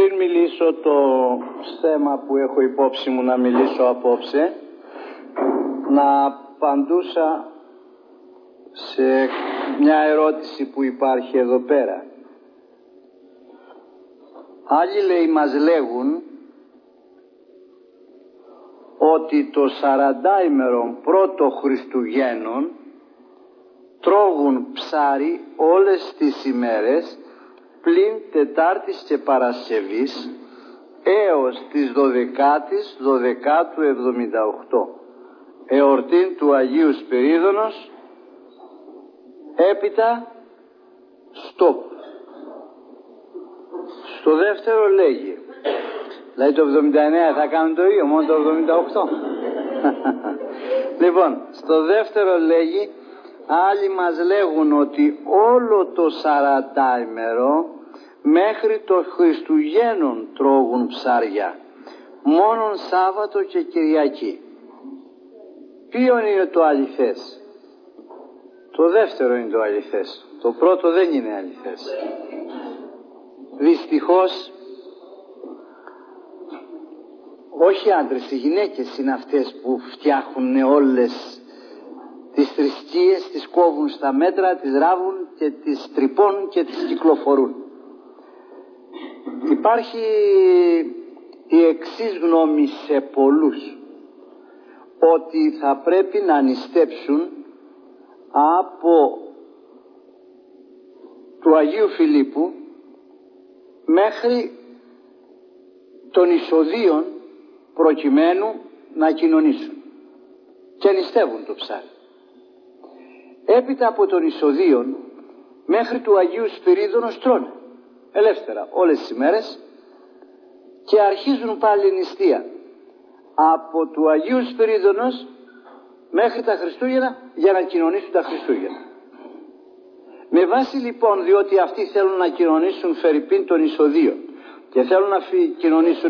Πριν μιλήσω το θέμα που έχω υπόψη μου να μιλήσω απόψε, να απαντούσα σε μια ερώτηση που υπάρχει εδώ πέρα. Άλλοι λέει μας λέγουν ότι το 40ημερο πρώτο Χριστουγέννων τρώγουν ψάρι όλες τις ημέρες πλην Τετάρτης και Παρασκευής έως τις 12ης 12ου 78, εορτήν του Αγίου Σπυρίδωνος. Έπειτα stop. Στο δεύτερο λέγει, δηλαδή το 79 θα κάνουν το ίδιο, μόνο το 78. Λοιπόν, στο δεύτερο λέγει, άλλοι μας λέγουν ότι όλο το 40ημερο μέχρι το Χριστουγέννων τρώγουν ψάρια, μόνον Σάββατο και Κυριακή. Ποιον είναι το αληθές? Το δεύτερο είναι το αληθές, το πρώτο δεν είναι αληθές. Δυστυχώς όχι άντρες, οι γυναίκες είναι αυτές που φτιάχνουν όλες τις θρησκείες, τις κόβουν στα μέτρα, τις ράβουν και τις τρυπώνουν και τις κυκλοφορούν. Υπάρχει η εξής γνώμη σε πολλούς, ότι θα πρέπει να νηστέψουν από του Αγίου Φιλίππου μέχρι των εισοδείων προκειμένου να κοινωνήσουν, και νηστεύουν το ψάρι. Έπειτα από των εισοδείων μέχρι του Αγίου Σπυρίδωνος τρώνε ελεύθερα όλες τις ημέρες και αρχίζουν πάλι νηστεία από του Αγίου Σπυρίδωνος μέχρι τα Χριστούγεννα για να κοινωνήσουν τα Χριστούγεννα. Με βάση λοιπόν, διότι αυτοί θέλουν να κοινωνήσουν φερειπίν των εισοδείων και θέλουν να κοινωνήσουν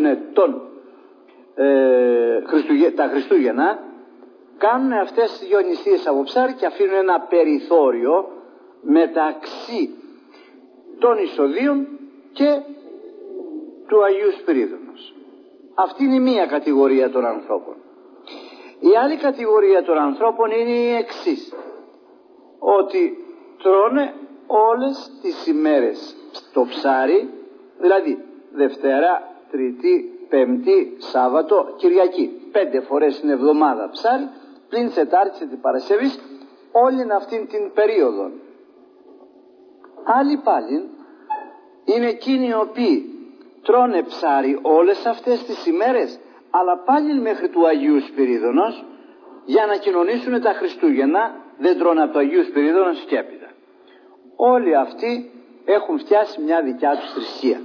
τα Χριστούγεννα, κάνουν αυτές τις δυο νηστείες από ψάρι και αφήνουν ένα περιθώριο μεταξύ των εισοδείων και του Αγίου Σπυρίδωνος. Αυτή είναι η μία κατηγορία των ανθρώπων. Η άλλη κατηγορία των ανθρώπων είναι η εξής, ότι τρώνε όλες τις ημέρες το ψάρι, δηλαδή Δευτέρα, Τρίτη, Πέμπτη, Σάββατο, Κυριακή, 5 φορές την εβδομάδα ψάρι, πλην Τετάρτης και την Παρασκευής, όλη αυτήν την περίοδο. Άλλοι πάλι είναι εκείνοι οι οποίοι τρώνε ψάρι όλες αυτές τις ημέρες, αλλά πάλι μέχρι του Αγίου Σπυρίδωνος για να κοινωνήσουν τα Χριστούγεννα, δεν τρώνε από το Αγίου Σπυρίδωνος και έπειτα. Όλοι αυτοί έχουν φτιάσει μια δικιά τους θρησκεία.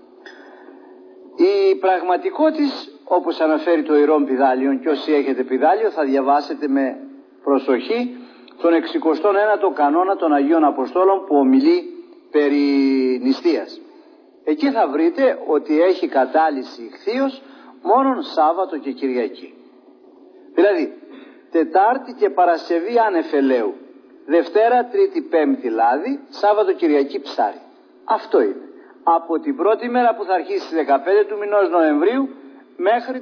Η πραγματικότητα, όπως αναφέρει το Ιερόν Πηδάλιον, και όσοι έχετε πηδάλιο θα διαβάσετε με προσοχή τον 61ο κανόνα των Αγίων Αποστόλων που ομιλεί περί νηστείας. Εκεί θα βρείτε ότι έχει κατάλυση ιχθύος μόνον Σάββατο και Κυριακή. Δηλαδή Τετάρτη και Παρασκευή ανεφελαίου, Δευτέρα, Τρίτη, Πέμπτη λάδι, Σάββατο, Κυριακή ψάρι. Αυτό είναι. Από την πρώτη μέρα που θα αρχίσει στις 15 του μηνός Νοεμβρίου μέχρι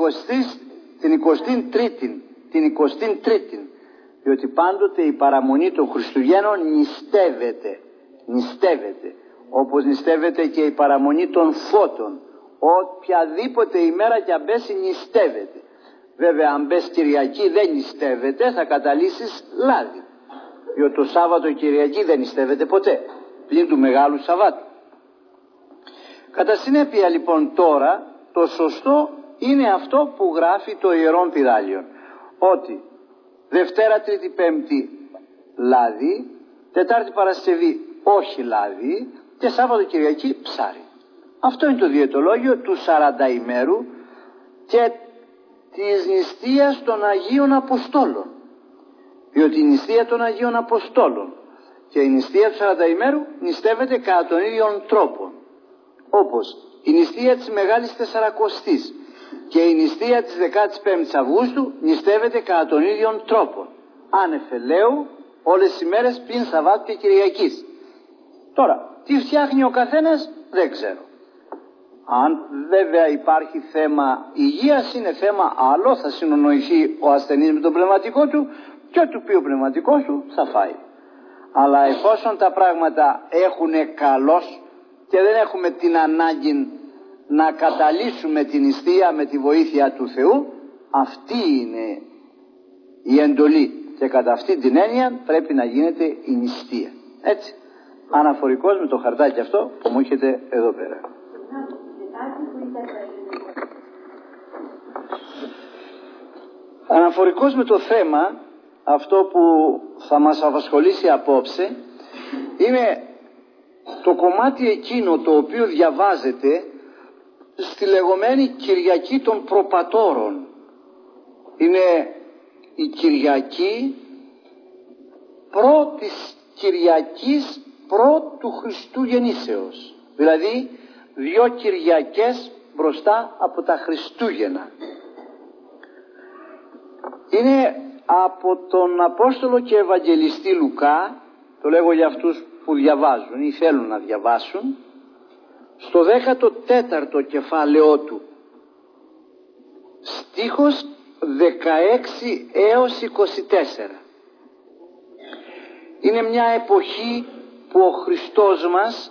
την 23η, διότι πάντοτε η παραμονή των Χριστουγέννων νηστεύεται, όπως νηστεύεται και η παραμονή των φώτων. Οποιαδήποτε ημέρα κι αν μπέσει νηστεύεται. Βέβαια αν μπες Κυριακή δεν νηστεύεται, θα καταλύσεις λάδι, διότι το Σάββατο Κυριακή δεν νηστεύεται ποτέ, πλην του Μεγάλου Σαββάτου. Κατά συνέπεια λοιπόν τώρα το σωστό είναι αυτό που γράφει το Ιερόν Πηδάλιον, ότι Δευτέρα, Τρίτη, Πέμπτη λάδι, Τετάρτη, Παρασκευή όχι λάδι και Σάββατο, Κυριακή ψάρι. Αυτό είναι το διαιτολόγιο του 40ημέρου και της νηστείας των Αγίων Αποστόλων, διότι η νηστεία των Αγίων Αποστόλων και η νηστεία του 40ημέρου νηστεύεται κατά τον ίδιο τρόπο, όπως η νηστεία της Μεγάλης Τεσσαρακοστής και η νηστεία της 15ης Αυγούστου νηστεύεται κατά τον ίδιο τρόπο, ανεφελαίου, όλες τις ημέρες πλην Σαββάτου και Κυριακής. Τώρα τι φτιάχνει ο καθένας δεν ξέρω, Αν βέβαια υπάρχει θέμα υγείας, είναι θέμα άλλο, θα συνονοηθεί ο ασθενής με τον πνευματικό του και του πει ο πνευματικός του θα φάει. Αλλά εφόσον τα πράγματα έχουν καλώς και δεν έχουμε την ανάγκη να καταλύσουμε την νηστεία με τη βοήθεια του Θεού, αυτή είναι η εντολή και κατά αυτή την έννοια πρέπει να γίνεται η νηστεία. Έτσι, αναφορικός με το χαρτάκι αυτό που μου έχετε εδώ πέρα. Αναφορικός με το θέμα αυτό που θα μας απασχολήσει απόψε είναι το κομμάτι εκείνο το οποίο διαβάζεται στη λεγόμενη Κυριακή των Προπατώρων. Είναι η Κυριακή πρώτης Κυριακής πρώτου Χριστού γεννήσεως, δηλαδή 2 Κυριακές μπροστά από τα Χριστούγεννα. Είναι από τον Απόστολο και Ευαγγελιστή Λουκά, το λέγω για αυτούς που διαβάζουν ή θέλουν να διαβάσουν, στο 14ο κεφάλαιό του, στίχος 16 έως 24. Είναι μια εποχή που ο Χριστός μας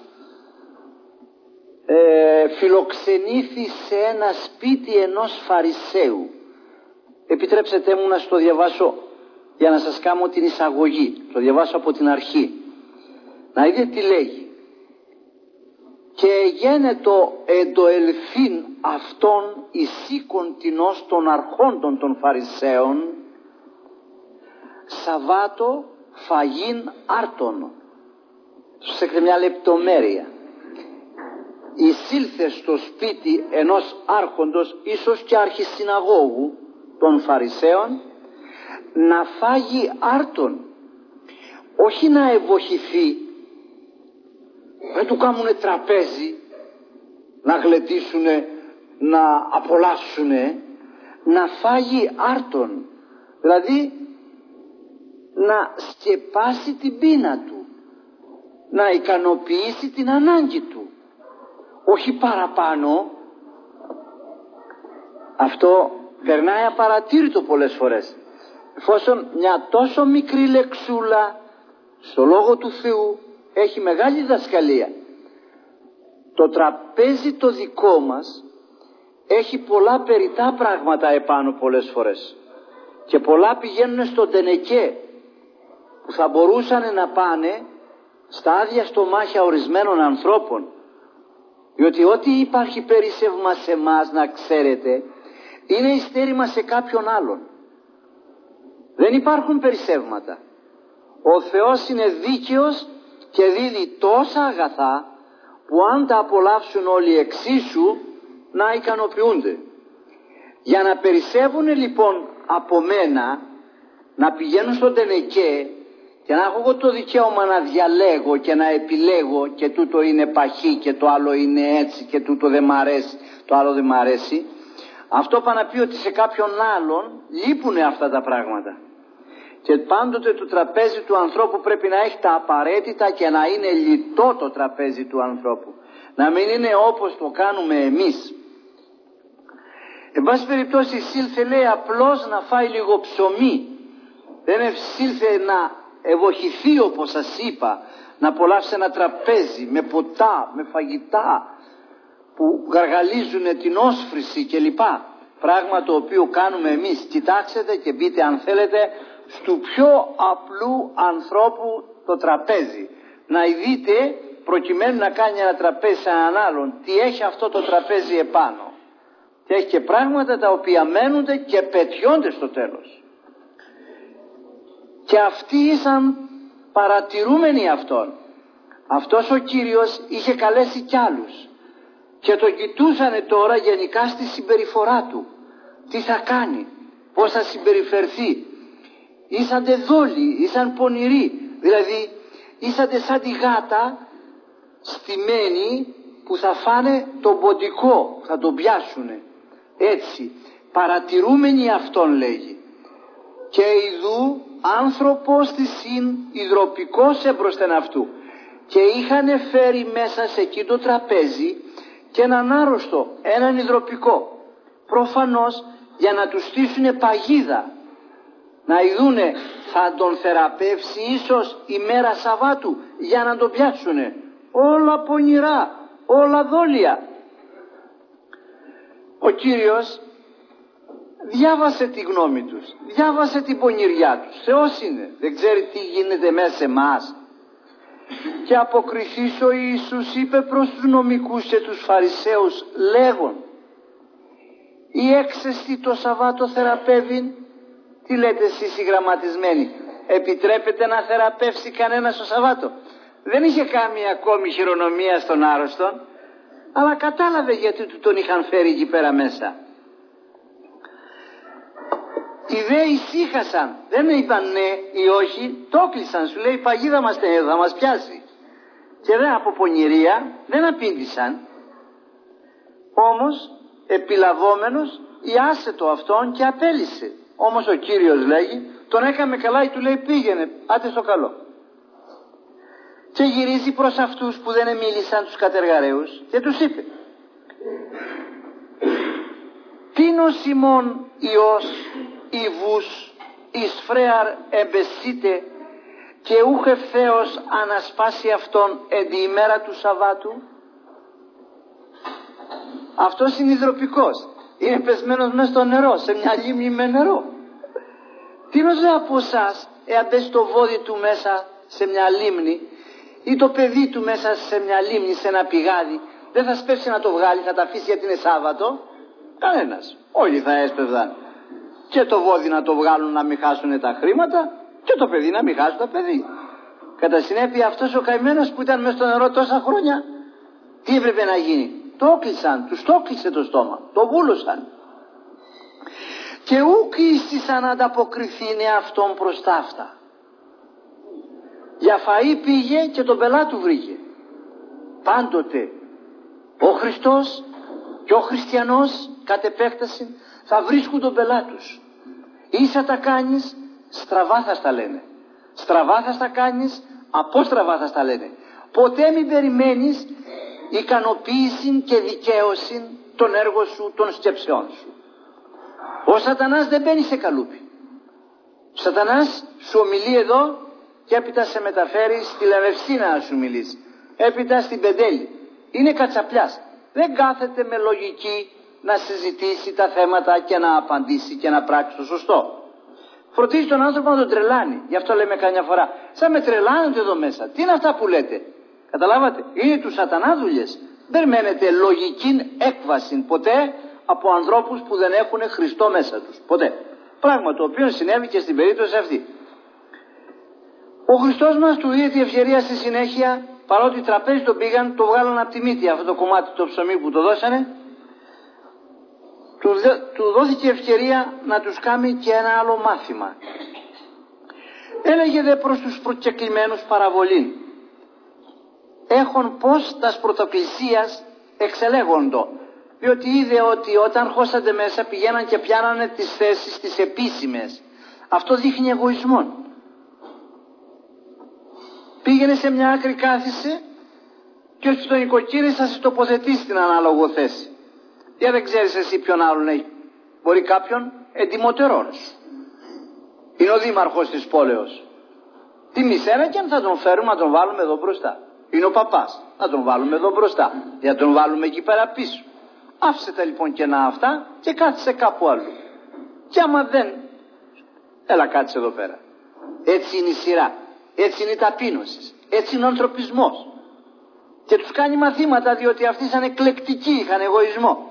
φιλοξενήθη σε ένα σπίτι ενός Φαρισαίου. Επιτρέψτε μου να στο διαβάσω για να σας κάνω την εισαγωγή. Το διαβάσω από την αρχή. Να δείτε τι λέγει. Και γένετο εντοελθύν αυτόν εισήκον τινός των αρχόντων των Φαρισαίων Σαββάτο φαγήν άρτον. Σε μια λεπτομέρεια. Εισήλθε στο σπίτι ενός άρχοντος, ίσως και αρχισυναγώγου των Φαρισαίων, να φάγει άρτον, όχι να ευοχηθεί. Δεν του κάνουνε τραπέζι να γλεντήσουνε, να απολαύσουνε, να φάγει άρτον, δηλαδή να σκεπάσει την πείνα του, να ικανοποιήσει την ανάγκη του, όχι παραπάνω. Αυτό περνάει απαρατήρητο πολλές φορές, εφόσον μια τόσο μικρή λεξούλα στο Λόγο του Θεού έχει μεγάλη διδασκαλία. Το τραπέζι το δικό μας έχει πολλά περιττά πράγματα επάνω πολλές φορές και πολλά πηγαίνουν στον τενεκέ που θα μπορούσαν να πάνε στα άδεια στομάχια ορισμένων ανθρώπων, διότι ό,τι υπάρχει περίσσευμα σε εμάς, να ξέρετε, είναι ειστέρημα σε κάποιον άλλον. Δεν υπάρχουν περισσεύματα. Ο Θεός είναι δίκαιος και δίδει τόσα αγαθά που αν τα απολαύσουν όλοι εξίσου να ικανοποιούνται. Για να περισσεύουν λοιπόν από μένα, να πηγαίνουν στον τενεκέ και να έχω εγώ το δικαίωμα να διαλέγω και να επιλέγω και τούτο είναι παχύ και το άλλο είναι έτσι και τούτο δεν μ' αρέσει, το άλλο δεν μ' αρέσει, αυτό πάει να πει ότι σε κάποιον άλλον λείπουνε αυτά τα πράγματα. Και πάντοτε το τραπέζι του ανθρώπου πρέπει να έχει τα απαραίτητα και να είναι λιτό το τραπέζι του ανθρώπου. Να μην είναι όπως το κάνουμε εμείς. Εν πάση περιπτώσει εισήλθε, λέει, απλώς να φάει λίγο ψωμί. Δεν εισήλθε να ευοχηθεί, όπως σας είπα, να απολαύσει ένα τραπέζι με ποτά, με φαγητά που γαργαλίζουν την όσφρηση κλπ. Πράγμα το οποίο κάνουμε εμείς. Κοιτάξτε και μπείτε αν θέλετε στου πιο απλού ανθρώπου το τραπέζι. Να δείτε, προκειμένου να κάνει ένα τραπέζι σε έναν άλλον, τι έχει αυτό το τραπέζι επάνω. Και έχει και πράγματα τα οποία μένονται και πετιώνται στο τέλος. Και αυτοί ήσαν παρατηρούμενοι αυτόν. Αυτός ο Κύριος είχε καλέσει κι άλλους και το κοιτούσανε τώρα γενικά στη συμπεριφορά του. Τι θα κάνει, πώς θα συμπεριφερθεί. Ήσαντε δόλοι, ήσαν πονηροί, δηλαδή ήσαντε σαν τη γάτα στημένη που θα φάνε τον ποντικό, θα τον πιάσουνε. Έτσι, παρατηρούμενοι αυτόν λέγει. Και ιδού άνθρωπος της συν υδροπικός έμπροσθεν αυτού. Και είχαν φέρει μέσα σε εκεί το τραπέζι και έναν άρρωστο, έναν υδροπικό, προφανώς για να του στήσουνε παγίδα, να ειδούνε θα τον θεραπεύσει ίσως ημέρα Σαββάτου για να τον πιάσουνε. Όλα πονηρά, όλα δόλια. Ο Κύριος διάβασε τη γνώμη τους, διάβασε την πονηριά τους. Θεός είναι, δεν ξέρει τι γίνεται μέσα σε εμάς. Και αποκριθείς ο Ιησούς είπε προς τους νομικούς και τους Φαρισαίους λέγον, η έξεστη το Σαββάτο θεραπεύει. Τι λέτε εσείς οι γραμματισμένοι, επιτρέπεται να θεραπεύσει κανένας το Σαββάτο? Δεν είχε κάνει ακόμη χειρονομία στον άρρωστον, αλλά κατάλαβε γιατί του τον είχαν φέρει εκεί πέρα μέσα. Οι δε ησύχασαν, δεν είπαν ναι ή όχι, το κλείσαν, σου λέει η παγίδα μας θα μας πιάσει. Και δε από πονηρία δεν απήντησαν. Όμως επιλαβόμενος ιάσε το αυτόν και απέλυσε. Όμως ο Κύριος λέγει, τον έκαμε καλά ή του λέει πήγαινε, άτε στο καλό. Και γυρίζει προς αυτούς που δεν μίλησαν, τους κατεργαρέους, και τους είπε, τίνος ημών Υιός Ιβούς εις φρέαρ εμπεσίτε και ούχ ευθέως ανασπάσει αυτόν εν τη ημέρα του Σαββάτου? Αυτός είναι υδροπικός, είναι πεσμένος μέσα στο νερό, σε μια λίμνη με νερό. Τίνος δε από εσάς εάν πέσει το βόδι του μέσα σε μια λίμνη ή το παιδί του μέσα σε μια λίμνη, σε ένα πηγάδι, δεν θα σπεύσει να το βγάλει, θα τα αφήσει γιατί είναι Σάββατο? Κανένας. Όλοι θα έσπευδαν. Και το βόδι να το βγάλουν να μην χάσουν τα χρήματα και το παιδί να μην χάσουν το παιδί. Κατά συνέπεια αυτός ο καημένος που ήταν μέσα στο νερό τόσα χρόνια, τι έπρεπε να γίνει? Το όκλεισαν, τους το όκλεισε το στόμα, το βούλωσαν. Και ούκ ίστησαν να ανταποκριθήνε αυτόν προς τα αυτά. Για φαΐ πήγε και τον πελά του βρήκε. Πάντοτε ο Χριστός και ο χριστιανός κατ' επέκταση θα βρίσκουν τον πελά τους. Ίσα τα κάνεις, στραβά θα στα λένε. Στραβά θα στα κάνεις, απόστραβά θα στα λένε. Ποτέ μην περιμένεις ικανοποίηση και δικαίωση των έργων σου, των σκέψεών σου. Ο σατανάς δεν μπαίνει σε καλούπι. Ο σατανάς σου ομιλεί εδώ και έπειτα σε μεταφέρει στη Λευευσίνα να σου μιλήσει. Έπειτα στην Πεντέλη. Είναι κατσαπλιάς. Δεν κάθεται με λογική να συζητήσει τα θέματα και να απαντήσει και να πράξει το σωστό. Φροντίζει τον άνθρωπο να τον τρελάνει. Γι' αυτό λέμε καμιά φορά, σαν με τρελάνετε εδώ μέσα. Τι είναι αυτά που λέτε? Καταλάβατε? Είναι του σατανά δουλειές. Δεν περιμένετε λογική έκβαση ποτέ από ανθρώπους που δεν έχουν Χριστό μέσα τους. Ποτέ. Πράγμα το οποίο συνέβη και στην περίπτωση αυτή. Ο Χριστός μας του δίνει τη ευκαιρία στη συνέχεια, παρότι τραπέζι τον πήγαν, το βγάλαν από τη μύτη αυτό το κομμάτι το ψωμί που το δώσανε, του δόθηκε ευκαιρία να τους κάνει και ένα άλλο μάθημα. Έλεγε δε προς τους προκεκλημένους παραβολήν, έχον πως τας πρωτοκλησίας εξελέγοντο, διότι είδε ότι όταν χώσατε μέσα πηγαίναν και πιάνανε τις θέσεις τις επίσημες. Αυτό δείχνει εγωισμό. Πήγαινε σε μια άκρη, κάθισε και ως τον οικοκύρη θα σε τοποθετήσει στην ανάλογο θέση. Για δεν ξέρεις εσύ ποιον άλλον έχει. Μπορεί κάποιον εντιμότερον σου. Είναι ο δήμαρχος της πόλεως. Τι μισένα και αν θα τον φέρουμε να τον βάλουμε εδώ μπροστά. Είναι ο παπάς. Να τον βάλουμε εδώ μπροστά. Για να τον βάλουμε εκεί πέρα πίσω. Άφησε τα λοιπόν κενά αυτά και κάθισε κάπου αλλού. Και άμα δεν, έλα κάτσε εδώ πέρα. Έτσι είναι η σειρά. Έτσι είναι η ταπείνωση. Έτσι είναι ο ανθρωπισμός. Και τους κάνει μαθήματα διότι αυτοί ήταν εκλεκτικοί, είχαν εγωισμό.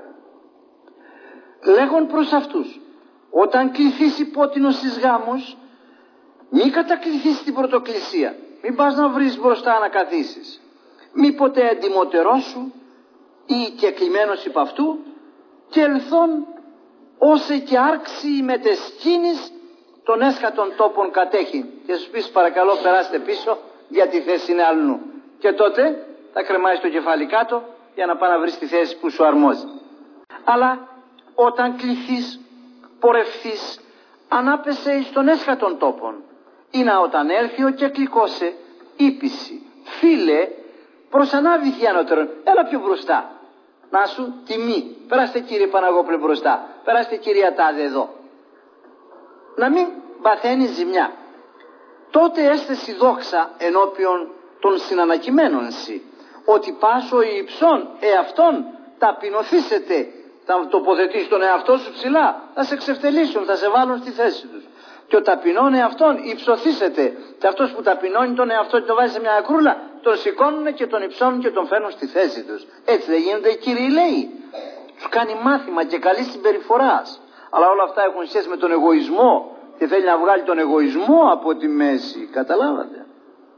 Λέγον προς αυτούς, όταν κληθείς υπότινος στις γάμους, μη κατακληθείς στην πρωτοκλησία. Μην πας να βρεις μπροστά να καθίσεις. Μη ποτέ εντιμότερός σου ή και κλειμένος υπ' αυτού και ελθόν όσε και άρξει με τεσκίνης των έσχατων τόπων κατέχει. Και σου πεις παρακαλώ περάστε πίσω γιατί η θέση είναι αλλού. Και τότε θα κρεμάεις το κεφάλι κάτω για να πάει να βρεις τη θέση που σου αρμόζει. Αλλά όταν κληθείς, πορευθείς, ανάπεσε εις των έσχατων τόπων. Είναι όταν έρθει ο κεκλικόσε, ύπηση, φίλε, προσανάβηθη ανώτερον, έλα πιο μπροστά. Να σου τιμή. Περάστε κύριε Παναγόπουλε μπροστά. Περάστε κυρία Τάδε εδώ. Να μην παθαίνει ζημιά. Τότε έστεση δόξα ενώπιον των συνανακημένων σοι, ότι πάσο η υψών εαυτόν ταπεινωθήσετε. Θα τοποθετήσει τον εαυτό σου ψηλά, θα σε εξευτελίσουν, θα σε βάλουν στη θέση τους. Και ο ταπεινών εαυτόν υψωθήσετε. Και αυτός που ταπεινώνει τον εαυτό και τον βάζει σε μια ακρούλα, τον σηκώνουν και τον υψώνουν και τον φέρνουν στη θέση τους. Έτσι δεν γίνονται οι κύριοι λέει. Τους κάνει μάθημα και καλή συμπεριφοράς. Αλλά όλα αυτά έχουν σχέση με τον εγωισμό και θέλει να βγάλει τον εγωισμό από τη μέση. Καταλάβατε.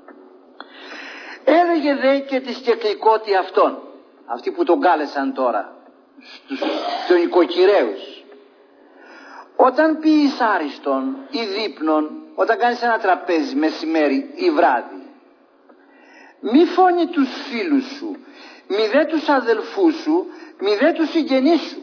Έλεγε δε και τη σκεκλικότη αυτών, αυτοί που τον κάλεσαν τώρα, στους οικοκυρέους. Όταν πεις άριστον ή δείπνον, όταν κάνεις ένα τραπέζι μεσημέρι ή βράδυ, μη φώνει τους φίλους σου, μη δε τους αδελφούς σου, μη δε τους συγγενείς σου,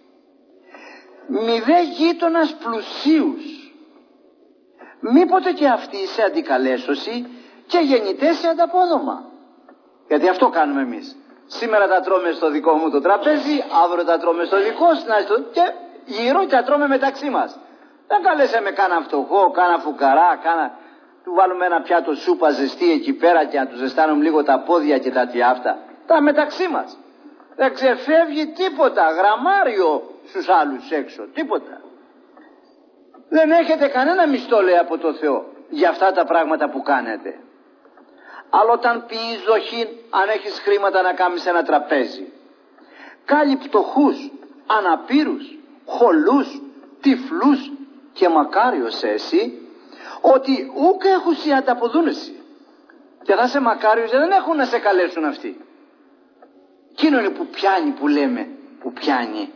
μη δε γείτονας πλουσίους, μήποτε και αυτοί σε αντικαλέσωση και γεννητές σε ανταπόδομα. Γιατί αυτό κάνουμε εμείς. Σήμερα τα τρώμε στο δικό μου το τραπέζι, αύριο τα τρώμε στο δικό σου και γύρω και τα τρώμε μεταξύ μας. Δεν καλέσαμε κάνα φτωχό, κάνα φουκαρά, του βάλουμε ένα πιάτο σούπα ζεστή εκεί πέρα και να του ζεστάνουμε λίγο τα πόδια και τα τιάφτα. Τα μεταξύ μας. Δεν ξεφεύγει τίποτα, γραμμάριο στους άλλους έξω, τίποτα. Δεν έχετε κανένα μισθό λέει από το Θεό για αυτά τα πράγματα που κάνετε. Αλλά όταν ποιείς δοχήν, αν έχεις χρήματα να κάνεις ένα τραπέζι, κάλει πτωχούς, αναπήρους, χολούς, τυφλούς και μακάριος εσύ, ότι ούκ έχουσι ανταποδούνεσι. Και θα είσαι μακάριος, δεν έχουν να σε καλέσουν αυτοί. Εκείνο είναι που πιάνει, που λέμε, που πιάνει.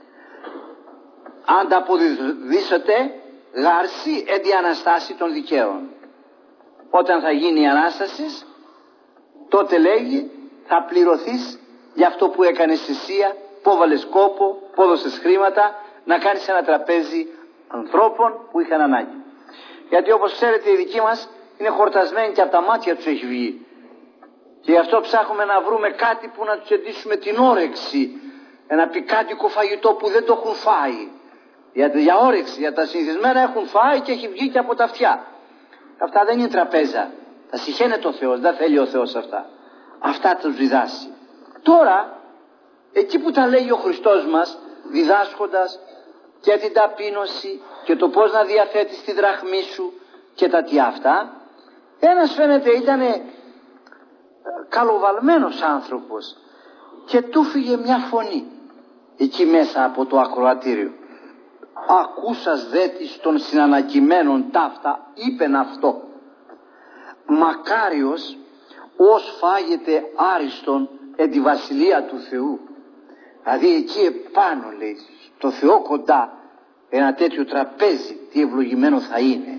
Ανταποδίσετε γάρση εν τη Αναστάση των δικαίων. Όταν θα γίνει η Ανάσταση, τότε λέγει θα πληρωθείς για αυτό που έκανες θυσία, που έβαλες κόπο, που έδωσες χρήματα, να κάνεις ένα τραπέζι ανθρώπων που είχαν ανάγκη. Γιατί όπως ξέρετε οι δικοί μας είναι χορτασμένοι και από τα μάτια τους έχει βγει. Και γι' αυτό ψάχνουμε να βρούμε κάτι που να τους εντύσουμε την όρεξη. Ένα πικάντικο φαγητό που δεν το έχουν φάει. Για όρεξη, για τα συνηθισμένα έχουν φάει και έχει βγει και από τα αυτιά. Αυτά δεν είναι τραπέζα. Τα συχαίνεται ο Θεός, δεν θέλει ο Θεός αυτά. Αυτά τους διδάσει. Τώρα, εκεί που τα λέει ο Χριστός μας, διδάσκοντας και την ταπείνωση και το πώς να διαθέτεις τη δραχμή σου και τα τι αυτά, ένας φαίνεται ήταν καλοβαλμένος άνθρωπος και του φύγε μια φωνή εκεί μέσα από το ακροατήριο. Ακούσας δε της των συνανακημένων ταύτα είπεν αυτό, μακάριος ως φάγεται άριστον εν τη βασιλεία του Θεού. Δηλαδή εκεί επάνω λέει, στο Θεό κοντά, ένα τέτοιο τραπέζι τι ευλογημένο θα είναι.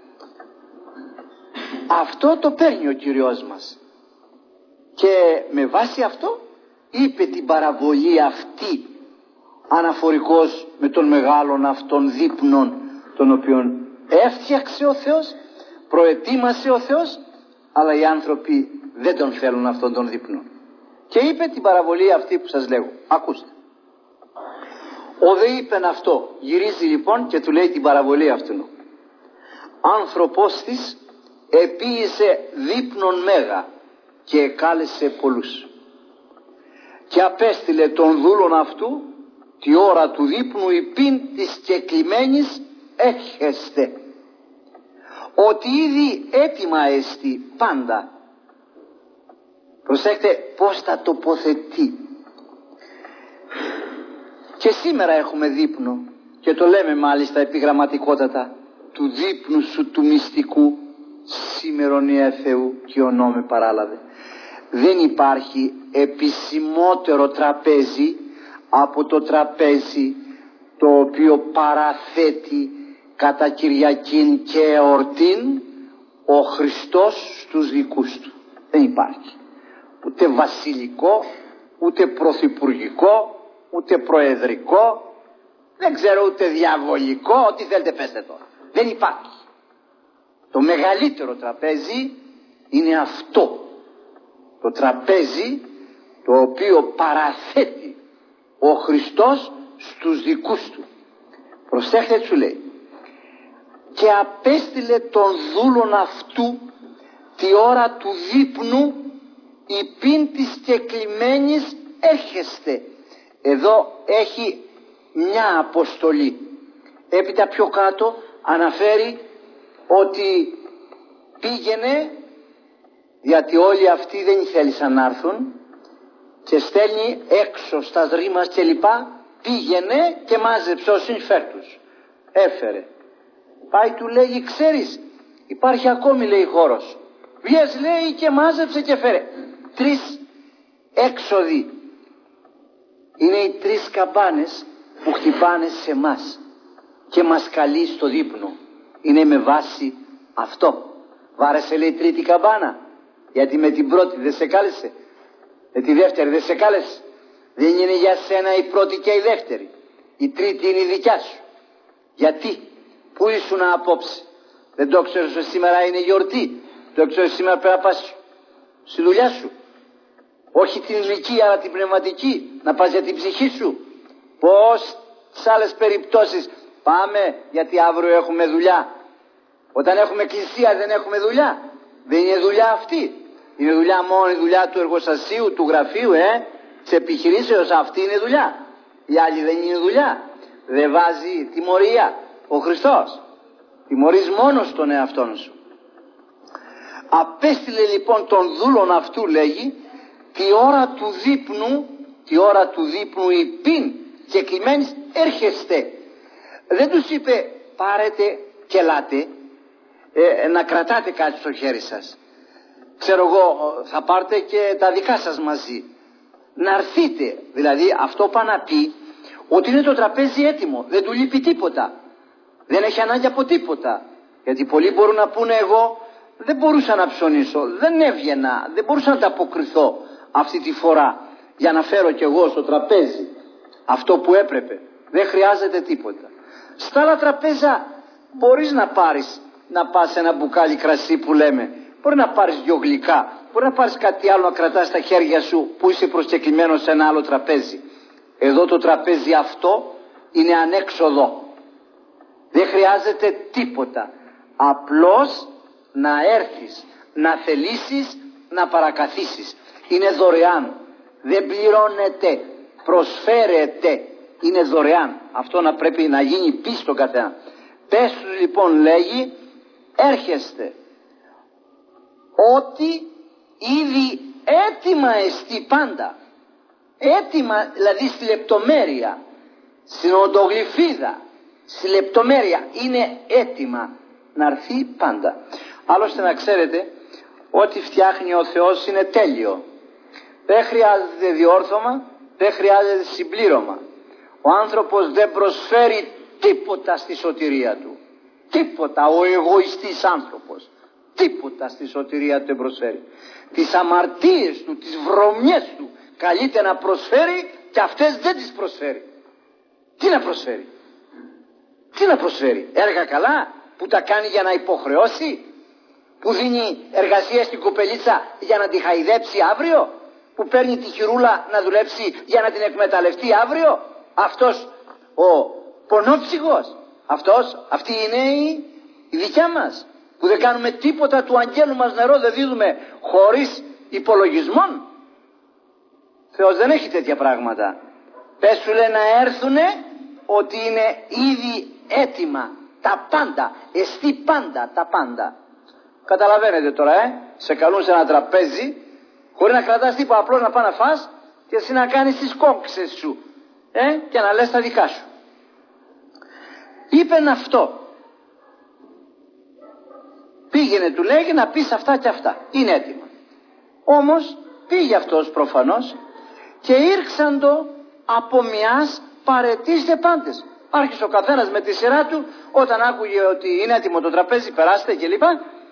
Αυτό το παίρνει ο Κυριός μας και με βάση αυτό είπε την παραβολή αυτή αναφορικός με τον μεγάλον αυτόν δείπνων τον οποίον έφτιαξε ο Θεός, προετοίμασε ο Θεός, αλλά οι άνθρωποι δεν τον θέλουν αυτόν τον δείπνο. Και είπε την παραβολή αυτή που σας λέγω. Ακούστε. Ο δε είπεν αυτό, γυρίζει λοιπόν και του λέει την παραβολή αυτού. Άνθρωπος της επίησε δείπνον μέγα και εκάλεσε πολλούς. Και απέστειλε τον δούλον αυτού τη ώρα του δείπνου υπήν της κεκλημένης έχεστε. Ότι ήδη έτοιμα εστί πάντα. Προσέξτε πώς τα τοποθετεί. Και σήμερα έχουμε δείπνο και το λέμε μάλιστα επιγραμματικότατα, του δείπνου σου του μυστικού σήμερον Ιε Θεού και ονόμε παράλαβε. Δεν υπάρχει επισημότερο τραπέζι από το τραπέζι το οποίο παραθέτει κατά Κυριακήν και εορτήν ο Χριστός στους δικούς του. Δεν υπάρχει ούτε βασιλικό, ούτε πρωθυπουργικό, ούτε προεδρικό, δεν ξέρω ούτε διαβολικό, ό,τι θέλετε πέστε τώρα. Δεν υπάρχει. Το μεγαλύτερο τραπέζι είναι αυτό. Το τραπέζι το οποίο παραθέτει ο Χριστός στους δικούς του. Προσέχτε τι σου λέει. Και απέστειλε τον δούλον αυτού τη ώρα του δείπνου υπήν της κεκλημένης έρχεστε. Εδώ έχει μια αποστολή. Έπειτα πιο κάτω αναφέρει ότι πήγαινε, γιατί όλοι αυτοί δεν θέλησαν να έρθουν, και στέλνει έξω στα ρήμας και λοιπά, πήγαινε και μάζεψε όσοι φέρτους. Έφερε. Πάει του λέγει, ξέρεις, υπάρχει ακόμη λέει χώρος. Βγες λέει και μάζεψε και φέρε. 3 έξοδοι. Είναι οι 3 καμπάνες που χτυπάνε σε μας και μας καλεί στο δείπνο. Είναι με βάση αυτό. Βάρεσε λέει 3η καμπάνα, γιατί με την πρώτη δεν σε κάλεσε, με τη δεύτερη δεν σε κάλεσε. Δεν είναι για σένα η πρώτη και η δεύτερη, η τρίτη είναι η δικιά σου. Γιατί, πού ήσουν απόψε? Δεν το ξέρεις ότι σήμερα είναι γιορτή? Το ξέρεις σήμερα πρέπει να πας στη δουλειά σου? Όχι την ηλική αλλά την πνευματική, να πας για την ψυχή σου. Πώς σε άλλες περιπτώσεις πάμε γιατί αύριο έχουμε δουλειά? Όταν έχουμε εκκλησία δεν έχουμε δουλειά? Δεν είναι δουλειά αυτή? Είναι δουλειά μόνο η δουλειά του εργοστασίου, του γραφείου, της επιχειρήσεως? Αυτή είναι δουλειά. Η άλλη δεν είναι δουλειά. Δεν βάζει τιμωρία ο Χριστός. Τιμωρείς μόνος τον εαυτόν σου. Απέστειλε λοιπόν τον δούλον αυτού, λέγει, τη ώρα του δείπνου υπήν και κλειμένης έρχεστε. Δεν τους είπε πάρετε και ελάτε, να κρατάτε κάτι στο χέρι σας. Ξέρω εγώ, θα πάρτε και τα δικά σας μαζί. Να έρθείτε. Δηλαδή αυτό πάει να πει ότι είναι το τραπέζι έτοιμο. Δεν του λείπει τίποτα. Δεν έχει ανάγκη από τίποτα. Γιατί πολλοί μπορούν να πούνε, εγώ δεν μπορούσα να ψωνίσω, δεν έβγαινα, δεν μπορούσα να ανταποκριθώ αυτή τη φορά για να φέρω κι εγώ στο τραπέζι αυτό που έπρεπε. Δεν χρειάζεται τίποτα. Στα άλλα τραπέζα μπορείς να πάρεις, να πας ένα μπουκάλι κρασί που λέμε, μπορεί να πάρεις 2 γλυκά, μπορεί να πάρεις κάτι άλλο να κρατάς στα χέρια σου που είσαι προσκεκλημένος σε ένα άλλο τραπέζι. Εδώ το τραπέζι αυτό είναι ανέξοδο. Δεν χρειάζεται τίποτα. Απλώς να έρθεις, να θελήσεις, να παρακαθίσεις. Είναι δωρεάν. Δεν πληρώνεται, προσφέρεται. Είναι δωρεάν. Αυτό να πρέπει να γίνει πίσω στον καθένα. Πες του λοιπόν, λέγει, έρχεστε. Ότι ήδη έτοιμα εστί πάντα. Έτοιμα δηλαδή στη λεπτομέρεια, στην οντογλυφίδα, στη λεπτομέρεια είναι έτοιμα να έρθει πάντα. Άλλωστε να ξέρετε, ό,τι φτιάχνει ο Θεός είναι τέλειο. Δεν χρειάζεται διόρθωμα, δεν χρειάζεται συμπλήρωμα. Ο άνθρωπος δεν προσφέρει τίποτα στη σωτηρία του. Τίποτα, ο εγωιστής άνθρωπος. Τίποτα στη σωτηρία του δεν προσφέρει. Τις αμαρτίες του, τις βρωμιές του καλείται να προσφέρει και αυτές δεν τις προσφέρει. Τι να προσφέρει? Τι να προσφέρει? Έργα καλά που τα κάνει για να υποχρεώσει? Που δίνει εργασία στην κοπελίτσα για να τη χαϊδέψει αύριο? Που παίρνει τη χειρούλα να δουλέψει για να την εκμεταλλευτεί αύριο? Αυτός ο πονόψυχος, αυτή είναι η δικιά μας, που δεν κάνουμε τίποτα, του αγγέλου μας νερό δεν δίδουμε χωρίς υπολογισμόν. Θεός δεν έχει τέτοια πράγματα. Πες σου λέει να έρθουνε, ότι είναι ήδη έτοιμα τα πάντα, εστί πάντα τα πάντα. Καταλαβαίνετε τώρα, σε καλούν σε ένα τραπέζι χωρίς να κρατάς τίποτα, απλώς να πας να φας και εσύ να κάνεις τις κόξες σου και να λες τα δικά σου. Είπεν αυτό. Πήγαινε, του λέγει, να πεις αυτά και αυτά. Είναι έτοιμα. Όμως πήγε αυτός προφανώς και ήρξαντο από μιας παρετήστε πάντες. Άρχισε ο καθένας με τη σειρά του, όταν άκουγε ότι είναι έτοιμο το τραπέζι, περάστε κλπ.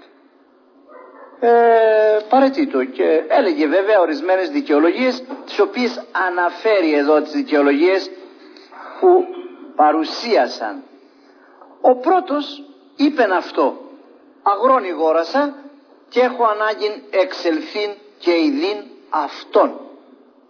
Παρετήτω, και έλεγε βέβαια ορισμένες δικαιολογίες, τις οποίες αναφέρει εδώ, τις δικαιολογίες που παρουσίασαν. Ο πρώτος είπεν αυτό: αγρόνι γόρασα και έχω ανάγκη εξελθήν και ειδήν αυτόν.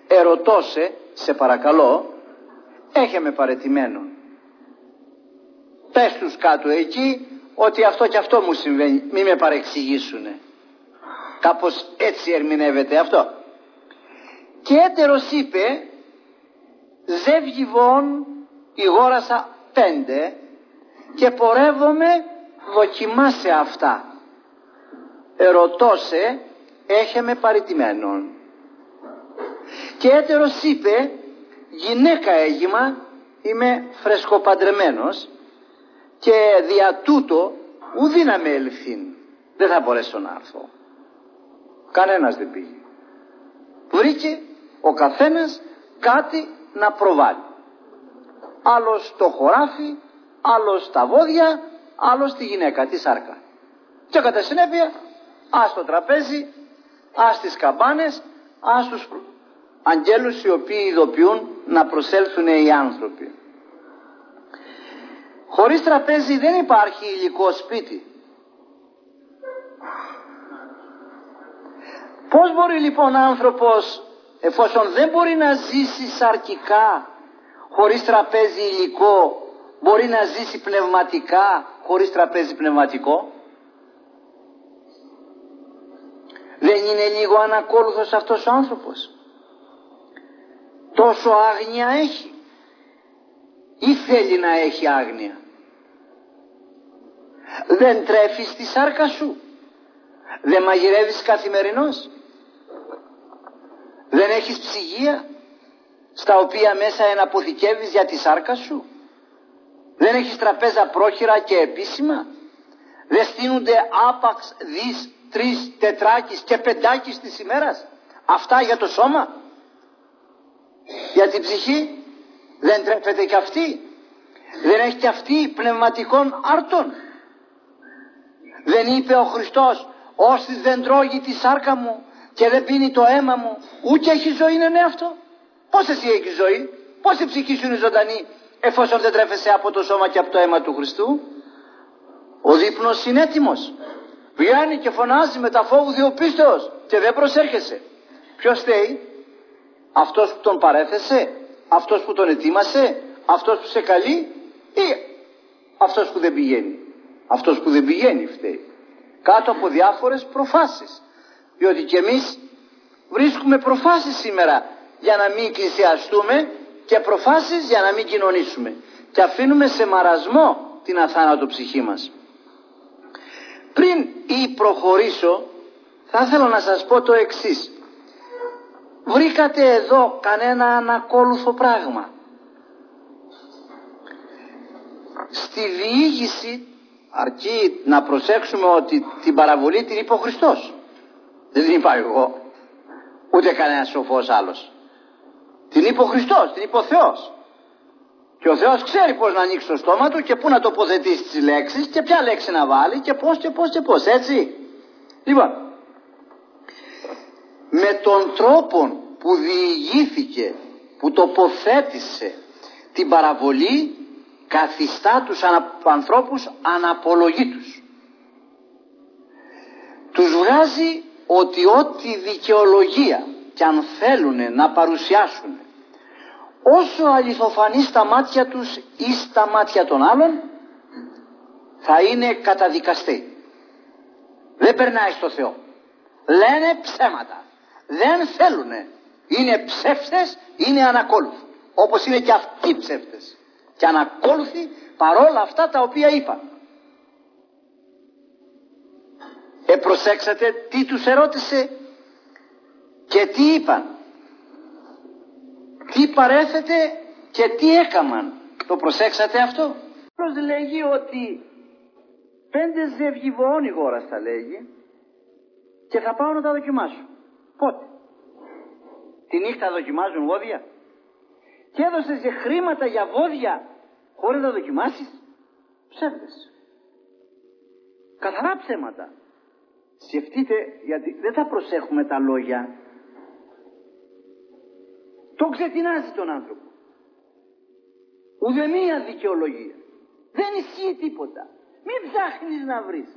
ερωτώσε, σε παρακαλώ, έχε με παραιτημένον. Πες τους κάτω εκεί ότι αυτό και αυτό μου συμβαίνει, μη με παρεξηγήσουνε. Κάπως έτσι ερμηνεύεται αυτό. Και έτερος είπε, ζεύγιβον ηγόρασα 5 και πορεύομαι δοκιμάσε αυτά. Ερωτώσε, έχε με παραιτημένον. Και έτερος είπε, γυναίκα έγιμα, είμαι φρεσκοπαντρεμένος και δια τούτο ουδή να με ελθύν, δεν θα μπορέσω να έρθω. Κανένας δεν πήγε. Βρήκε ο καθένας κάτι να προβάλλει. Άλλος το χωράφι, άλλος τα βόδια, άλλος τη γυναίκα, τη σάρκα. Και κατά συνέπεια, ας το τραπέζι, ας τις καμπάνες, ας τους αγγέλους οι οποίοι ειδοποιούν να προσέλθουν οι άνθρωποι. Χωρίς τραπέζι δεν υπάρχει υλικό σπίτι. Πώς μπορεί λοιπόν ο άνθρωπος, εφόσον δεν μπορεί να ζήσει σαρκικά χωρίς τραπέζι υλικό, μπορεί να ζήσει πνευματικά χωρίς τραπέζι πνευματικό? Δεν είναι λίγο ανακόλουθος αυτός ο άνθρωπος? Τόσο άγνοια έχει ή θέλει να έχει άγνοια? Δεν τρέφεις τη σάρκα σου? Δεν μαγειρεύεις καθημερινώς? Δεν έχεις ψυγεία στα οποία μέσα εναποθηκεύεις για τη σάρκα σου? Δεν έχεις τραπέζα πρόχειρα και επίσημα? Δεν στείνονται άπαξ δις 3, 4 και 5 της ημέρας? Αυτά για το σώμα? Για την ψυχή δεν τρέφεται κι αυτή? Δεν έχει κι αυτή πνευματικών άρτων? Δεν είπε ο Χριστός, όσοι δεν τρώγει τη σάρκα μου και δεν πίνει το αίμα μου, ούτε έχει ζωή? Είναι αυτό? Πώς εσύ έχεις ζωή? Πώς η ψυχή σου είναι ζωντανή εφόσον δεν τρέφεσαι από το σώμα και από το αίμα του Χριστού? Ο δείπνος είναι έτοιμος, βγαίνει και φωνάζει με τα φόβου διοπίστεως και δεν προσέρχεσαι. Ποιος θέλει? Αυτός που τον παρέθεσε, αυτός που τον ετοίμασε, αυτός που σε καλεί, ή αυτός που δεν πηγαίνει? Αυτός που δεν πηγαίνει φταίει, κάτω από διάφορες προφάσεις, διότι και εμείς βρίσκουμε προφάσεις σήμερα για να μην εκκλησιαστούμε και προφάσεις για να μην κοινωνήσουμε και αφήνουμε σε μαρασμό την αθάνατο ψυχή μας. Πριν ή προχωρήσω, θα ήθελα να σας πω το εξής. Βρήκατε εδώ κανένα ανακόλουθο πράγμα? Στη διήγηση αρκεί να προσέξουμε ότι την παραβολή την είπε ο Χριστός, δεν την είπα εγώ ούτε κανένας σοφός άλλος. Την είπε ο Χριστός, την είπε ο Θεός, και ο Θεός ξέρει πώς να ανοίξει το στόμα του και πού να τοποθετήσει τις λέξεις και ποια λέξη να βάλει και πώς και πώς και πώς, έτσι. Λοιπόν, με τον τρόπο που διηγήθηκε, που τοποθέτησε την παραβολή, καθιστά τους ανθρώπους αναπολογήτους. Τους βγάζει ότι ό,τι δικαιολογία και αν θέλουν να παρουσιάσουν, όσο αληθοφανή στα μάτια τους ή στα μάτια των άλλων, θα είναι καταδικαστή. Δεν περνάει στο Θεό. Λένε ψέματα. Δεν θέλουνε. Είναι ψεύτες, είναι ανακόλουθοι. Όπως είναι και αυτοί ψεύτες και ανακόλουθοι παρόλα αυτά τα οποία είπαν. Προσέξατε τι τους ερώτησε και τι είπαν, τι παρέθετε και τι έκαμαν. Το προσέξατε αυτό? Πώς λέγει ότι 5 ζευγιβοών ηγόρας θα λέγει και θα πάω να τα δοκιμάσω. Πότε? Τη νύχτα δοκιμάζουν βόδια? Και έδωσες και χρήματα για βόδια χωρίς να δοκιμάσεις? Ψεύδες, καθαρά ψέματα. Σκεφτείτε, γιατί δεν θα προσέχουμε τα λόγια. Το ξετινάζει τον άνθρωπο. Ουδεμία δικαιολογία. Δεν ισχύει τίποτα. Μην ψάχνεις να βρεις.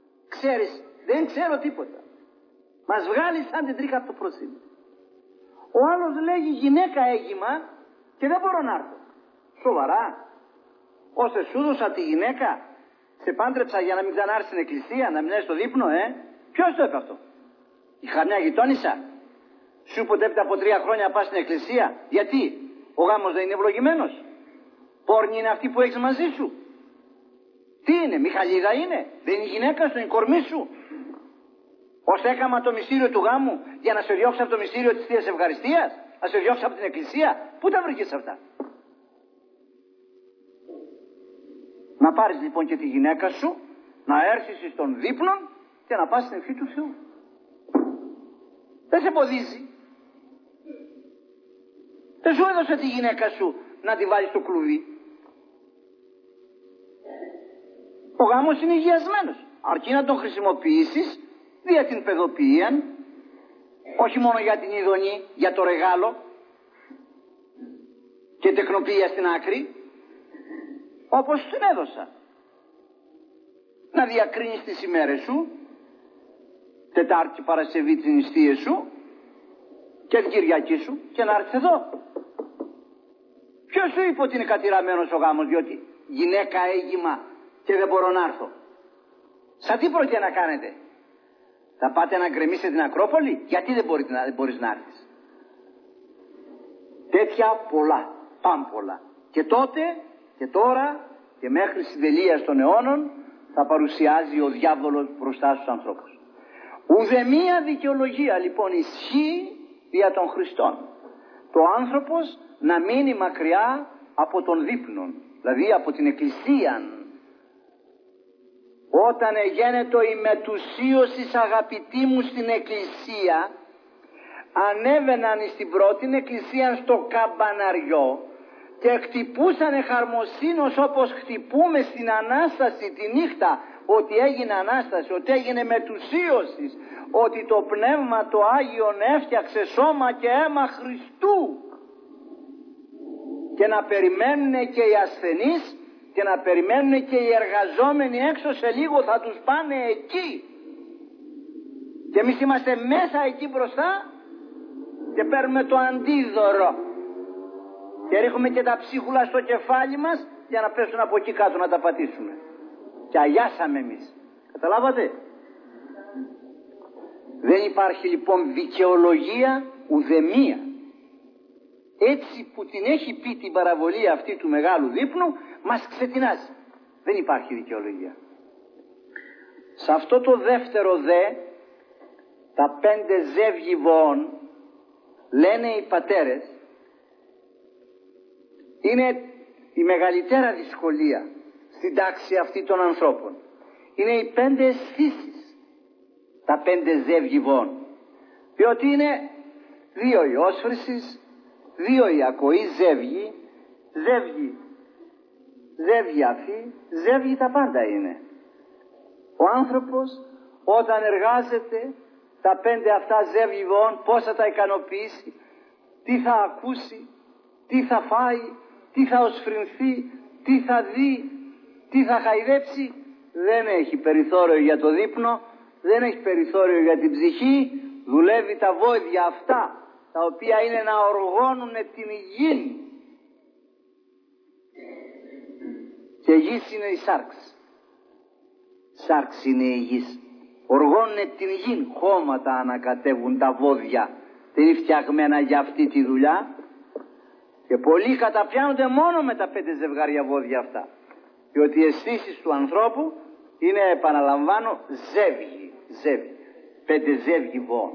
Ξέρεις, δεν ξέρω τίποτα. Μας βγάλει σαν την τρίχα από το προσήμι. Ο άλλος λέγει γυναίκα έγιμα και δεν μπορώ να έρθω. Σοβαρά? Όσε σου δώσα τη γυναίκα, σε πάντρεψα για να μην ξανάρθει στην εκκλησία, να μην έρθει στο δείπνο, Ποιος το είπε αυτό? Είχα μια γειτόνισσα. Σου είπε ότι έπειτα από 3 χρόνια πας στην εκκλησία. Γιατί? Ο γάμος δεν είναι ευλογημένος? Πόρνη είναι αυτή που έχεις μαζί σου? Τι είναι, Μιχαλίδα είναι? Δεν είναι η γυναίκα σου, είναι η κορμή σου? Ως έκαμα το μυστήριο του γάμου για να σε διώξω από το μυστήριο της Θείας Ευχαριστίας, να σε διώξω από την εκκλησία. Πού τα βρήκες αυτά? Να πάρεις λοιπόν και τη γυναίκα σου, να έρθεις στον δείπνον και να πας στην ευχή του Θεού. Δεν σε εμποδίζει. Δεν σου έδωσε τη γυναίκα σου να τη βάλεις στο κλουβί. Ο γάμος είναι υγιασμένος, αρκεί να τον χρησιμοποιήσεις δια την παιδοποιία, όχι μόνο για την ειδονή, για το ρεγάλο και τεκνοποιία στην άκρη, όπως την έδωσα. Να διακρίνεις τις ημέρες σου, Τετάρτη, Παρασκευή, τις νηστείες σου και την Κυριακή σου, και να έρθεις εδώ. Ποιος σου είπε ότι είναι κατηραμένος ο γάμος διότι γυναίκα έγιμα και δεν μπορώ να έρθω? Σαν τι πρόκειται να κάνετε? Θα πάτε να γκρεμίσετε την Ακρόπολη? Γιατί δεν μπορείς να έρθεις? Τέτοια πολλά, πάμπολα. Και τότε και τώρα και μέχρι συντελείας των αιώνων θα παρουσιάζει ο διάβολος μπροστά στους ανθρώπους. Ουδεμία δικαιολογία λοιπόν ισχύει δια των Χριστών. Το άνθρωπος να μείνει μακριά από τον δείπνον, δηλαδή από την εκκλησία. Όταν εγένετο η μετουσίωσης, αγαπητοί μου, στην εκκλησία, ανέβαιναν στην πρώτη εκκλησία στο καμπαναριό και χτυπούσαν χαρμοσύνος όπως χτυπούμε στην Ανάσταση τη νύχτα, ότι έγινε Ανάσταση, ότι έγινε μετουσίωση, ότι το Πνεύμα το Άγιον έφτιαξε σώμα και αίμα Χριστού, και να περιμένουν και οι ασθενείς και να περιμένουν και οι εργαζόμενοι έξω, σε λίγο θα τους πάνε εκεί και εμείς είμαστε μέσα εκεί μπροστά και παίρνουμε το αντίδωρο και ρίχνουμε και τα ψίχουλα στο κεφάλι μας για να πέσουν από εκεί κάτω να τα πατήσουμε και αγιάσαμε εμείς. Καταλάβατε? Δεν υπάρχει λοιπόν δικαιολογία ουδεμία. Έτσι που την έχει πει την παραβολή αυτή του μεγάλου δείπνου, μας ξετινάζει. Δεν υπάρχει δικαιολογία. Σε αυτό το δεύτερο δε, τα 5 ζεύγη βοών, λένε οι πατέρες, είναι η μεγαλύτερα δυσκολία στην τάξη αυτή των ανθρώπων. Είναι οι 5 αισθήσεις, τα 5 ζεύγη βοών. Διότι είναι 2 η όσφρησης, 2 η ακοή, ζεύγη αφή, ζεύγη τα πάντα είναι. Ο άνθρωπος όταν εργάζεται τα 5 αυτά ζεύγη βοών, πώς θα τα ικανοποιήσει, τι θα ακούσει, τι θα φάει, τι θα οσφρινθεί, τι θα δει, τι θα χαϊδέψει? Δεν έχει περιθώριο για το δείπνο, δεν έχει περιθώριο για την ψυχή. Δουλεύει τα βόδια αυτά, τα οποία είναι να οργώνουν την υγιή. Και γης είναι η σάρξ. Σάρξ είναι η γης. Οργώνουν την υγιή. Χώματα ανακατεύουν τα βόδια. Δεν είναι φτιαγμένα για αυτή τη δουλειά. Και πολλοί καταπιάνονται μόνο με τα 5 ζευγάρια βόδια αυτά. Διότι οι αισθήσεις του ανθρώπου είναι, επαναλαμβάνω, ζεύγη. 5 ζεύγη βόν.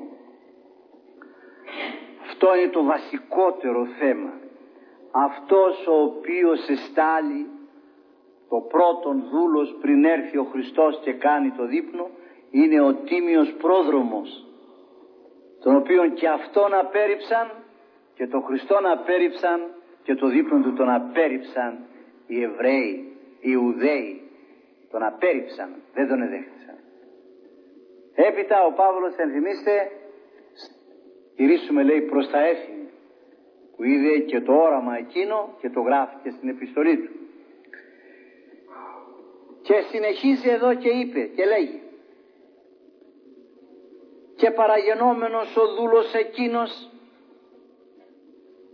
Αυτό είναι το βασικότερο θέμα. Αυτός ο οποίος εστάλει το πρώτον δούλος πριν έρθει ο Χριστός και κάνει το δείπνο, είναι ο τίμιος πρόδρομος, τον οποίον και αυτόν απέρριψαν και τον Χριστόν απέρριψαν και το δείπνο του τον απέρριψαν οι Εβραίοι, οι Ιουδαίοι, τον απέρριψαν, δεν τον εδέχθησαν. Έπειτα ο Παύλος, ενθυμίστε, γυρίσουμε λέει προς τα έθνη, που είδε και το όραμα εκείνο και το γράφει και στην επιστολή του. Και συνεχίζει εδώ και είπε και λέγει: και παραγενόμενος ο δούλος εκείνος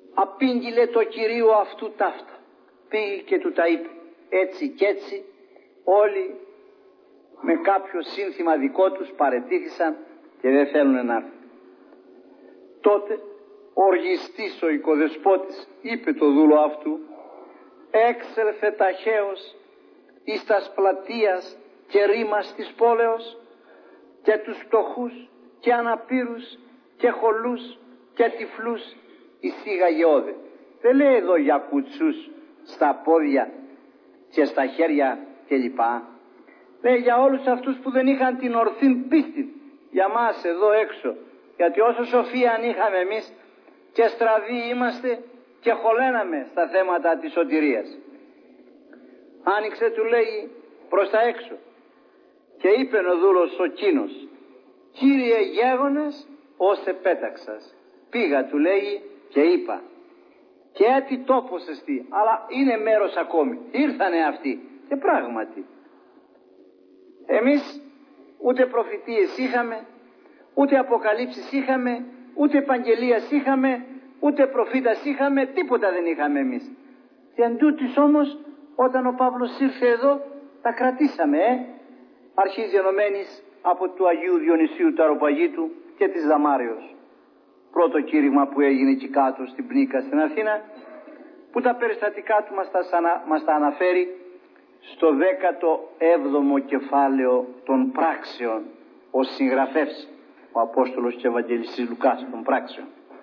απήγγειλε το Κυρίο αυτού ταύτα. Πήγε και του τα είπε έτσι και έτσι. Όλοι με κάποιο σύνθημα δικό τους παρετήθησαν και δεν θέλουν να έρθουν. Τότε ο οργιστής ο οικοδεσπότης είπε το δούλο αυτού, έξελθε ταχαίως εις τας πλατείας και ρήμας της πόλεως και τους φτωχούς και αναπήρους και χολούς και τυφλούς εισήγαγε όδε. Δεν λέει εδώ για κουτσούς στα πόδια και στα χέρια κλπ. Λέει για όλους αυτούς που δεν είχαν την ορθή πίστη, για μας εδώ έξω, γιατί όσο σοφία αν είχαμε εμείς και στραβοί είμαστε και χωλέναμε στα θέματα της σωτηρίας. Άνοιξε, του λέει, προς τα έξω και είπε ο δούλος ο κείνος, Κύριε γέγονες ως επέταξας. Πήγα, του λέει, και είπα, και έτι τόπος εστί, αλλά είναι μέρος ακόμη. Ήρθανε αυτοί και πράγματι εμείς ούτε προφητείες είχαμε, ούτε αποκαλύψεις είχαμε, ούτε επαγγελίας είχαμε, ούτε προφήτας είχαμε, τίποτα δεν είχαμε εμείς. Και εν τούτης όμως όταν ο Παύλος ήρθε εδώ τα κρατήσαμε. Αρχίζει ενωμένης από του Αγίου Διονυσίου του Αεροπαγίτου και της Δαμάρεως. Πρώτο κήρυγμα που έγινε εκεί κάτω στην Πνίκα στην Αθήνα, που τα περιστατικά του μας τα αναφέρει στο 17ο κεφάλαιο των πράξεων ως συγγραφεύς, ο Απόστολος και Ευαγγελιστής Λουκάς των πράξεων.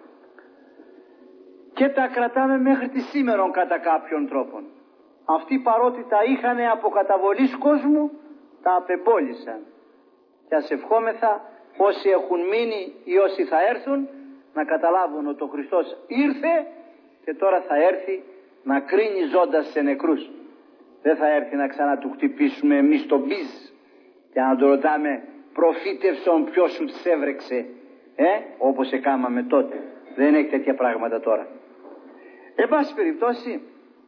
Και τα κρατάμε μέχρι τη σήμερον κατά κάποιον τρόπον. Αυτοί παρότι τα είχανε από καταβολής κόσμου, τα απεμπόλησαν. Και ας ευχόμεθα όσοι έχουν μείνει ή όσοι θα έρθουν να καταλάβουν ότι ο Χριστός ήρθε και τώρα θα έρθει να κρίνει ζώντας σε νεκρούς. Δεν θα έρθει να ξανατου χτυπήσουμε εμείς τον μπιζ και να το ρωτάμε προφήτευσον ποιος σου τσέβρεξε, όπως εκάμαμε τότε. Δεν έχει τέτοια πράγματα τώρα. Εν πάση περιπτώσει,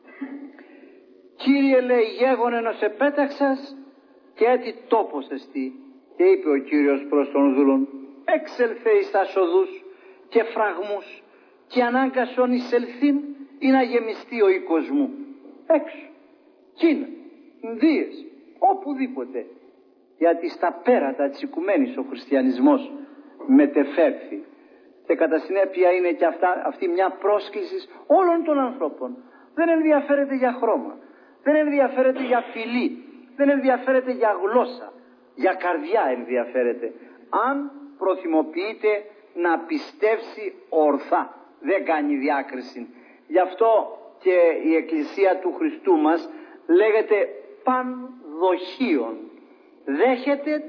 Κύριε, λέει, γέγονεν ως επέταξας και έτι τόπος εστί. Και είπε ο Κύριος προς τον δούλον, έξελθε εις τας οδούς και φραγμούς και ανάγκασον εισελθήν ή να γεμιστεί ο οίκος μου. Έξω, Κίνα, Ινδίες, οπουδήποτε. Γιατί στα πέρατα της οικουμένης ο χριστιανισμός μετεφέρθη. Και κατά συνέπεια είναι και αυτή μια πρόσκληση όλων των ανθρώπων. Δεν ενδιαφέρεται για χρώμα, δεν ενδιαφέρεται για φυλή, δεν ενδιαφέρεται για γλώσσα, για καρδιά ενδιαφέρεται. Αν προθυμοποιείται να πιστεύσει ορθά, δεν κάνει διάκριση. Γι' αυτό και η Εκκλησία του Χριστού μας λέγεται πανδοχείων. Δέχεται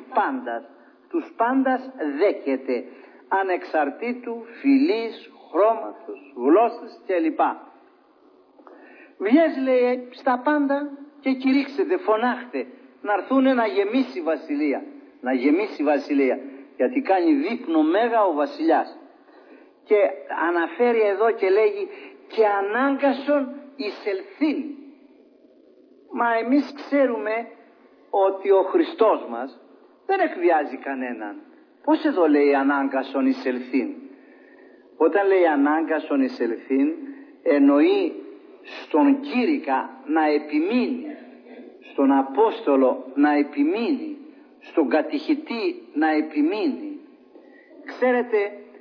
τους πάντας δέχεται, ανεξαρτήτου φυλής, χρώματος, γλώσσας κλπ. Βγες, λέει, στα πάντα και κηρύξετε, φωνάχτε, να έρθουνε να γεμίσει η βασιλεία. Να γεμίσει η βασιλεία, γιατί κάνει δείπνο μέγα ο βασιλιάς. Και αναφέρει εδώ και λέγει και ανάγκασον εισελθήν. Μα εμείς ξέρουμε ότι ο Χριστός μας δεν εκβιάζει κανέναν. Πώς εδώ λέει ανάγκασον εισελθήν? Όταν λέει ανάγκασον εισελθήν, εννοεί στον κήρυκα να επιμείνει, στον Απόστολο να επιμείνει, στον κατηχητή να επιμείνει. Ξέρετε,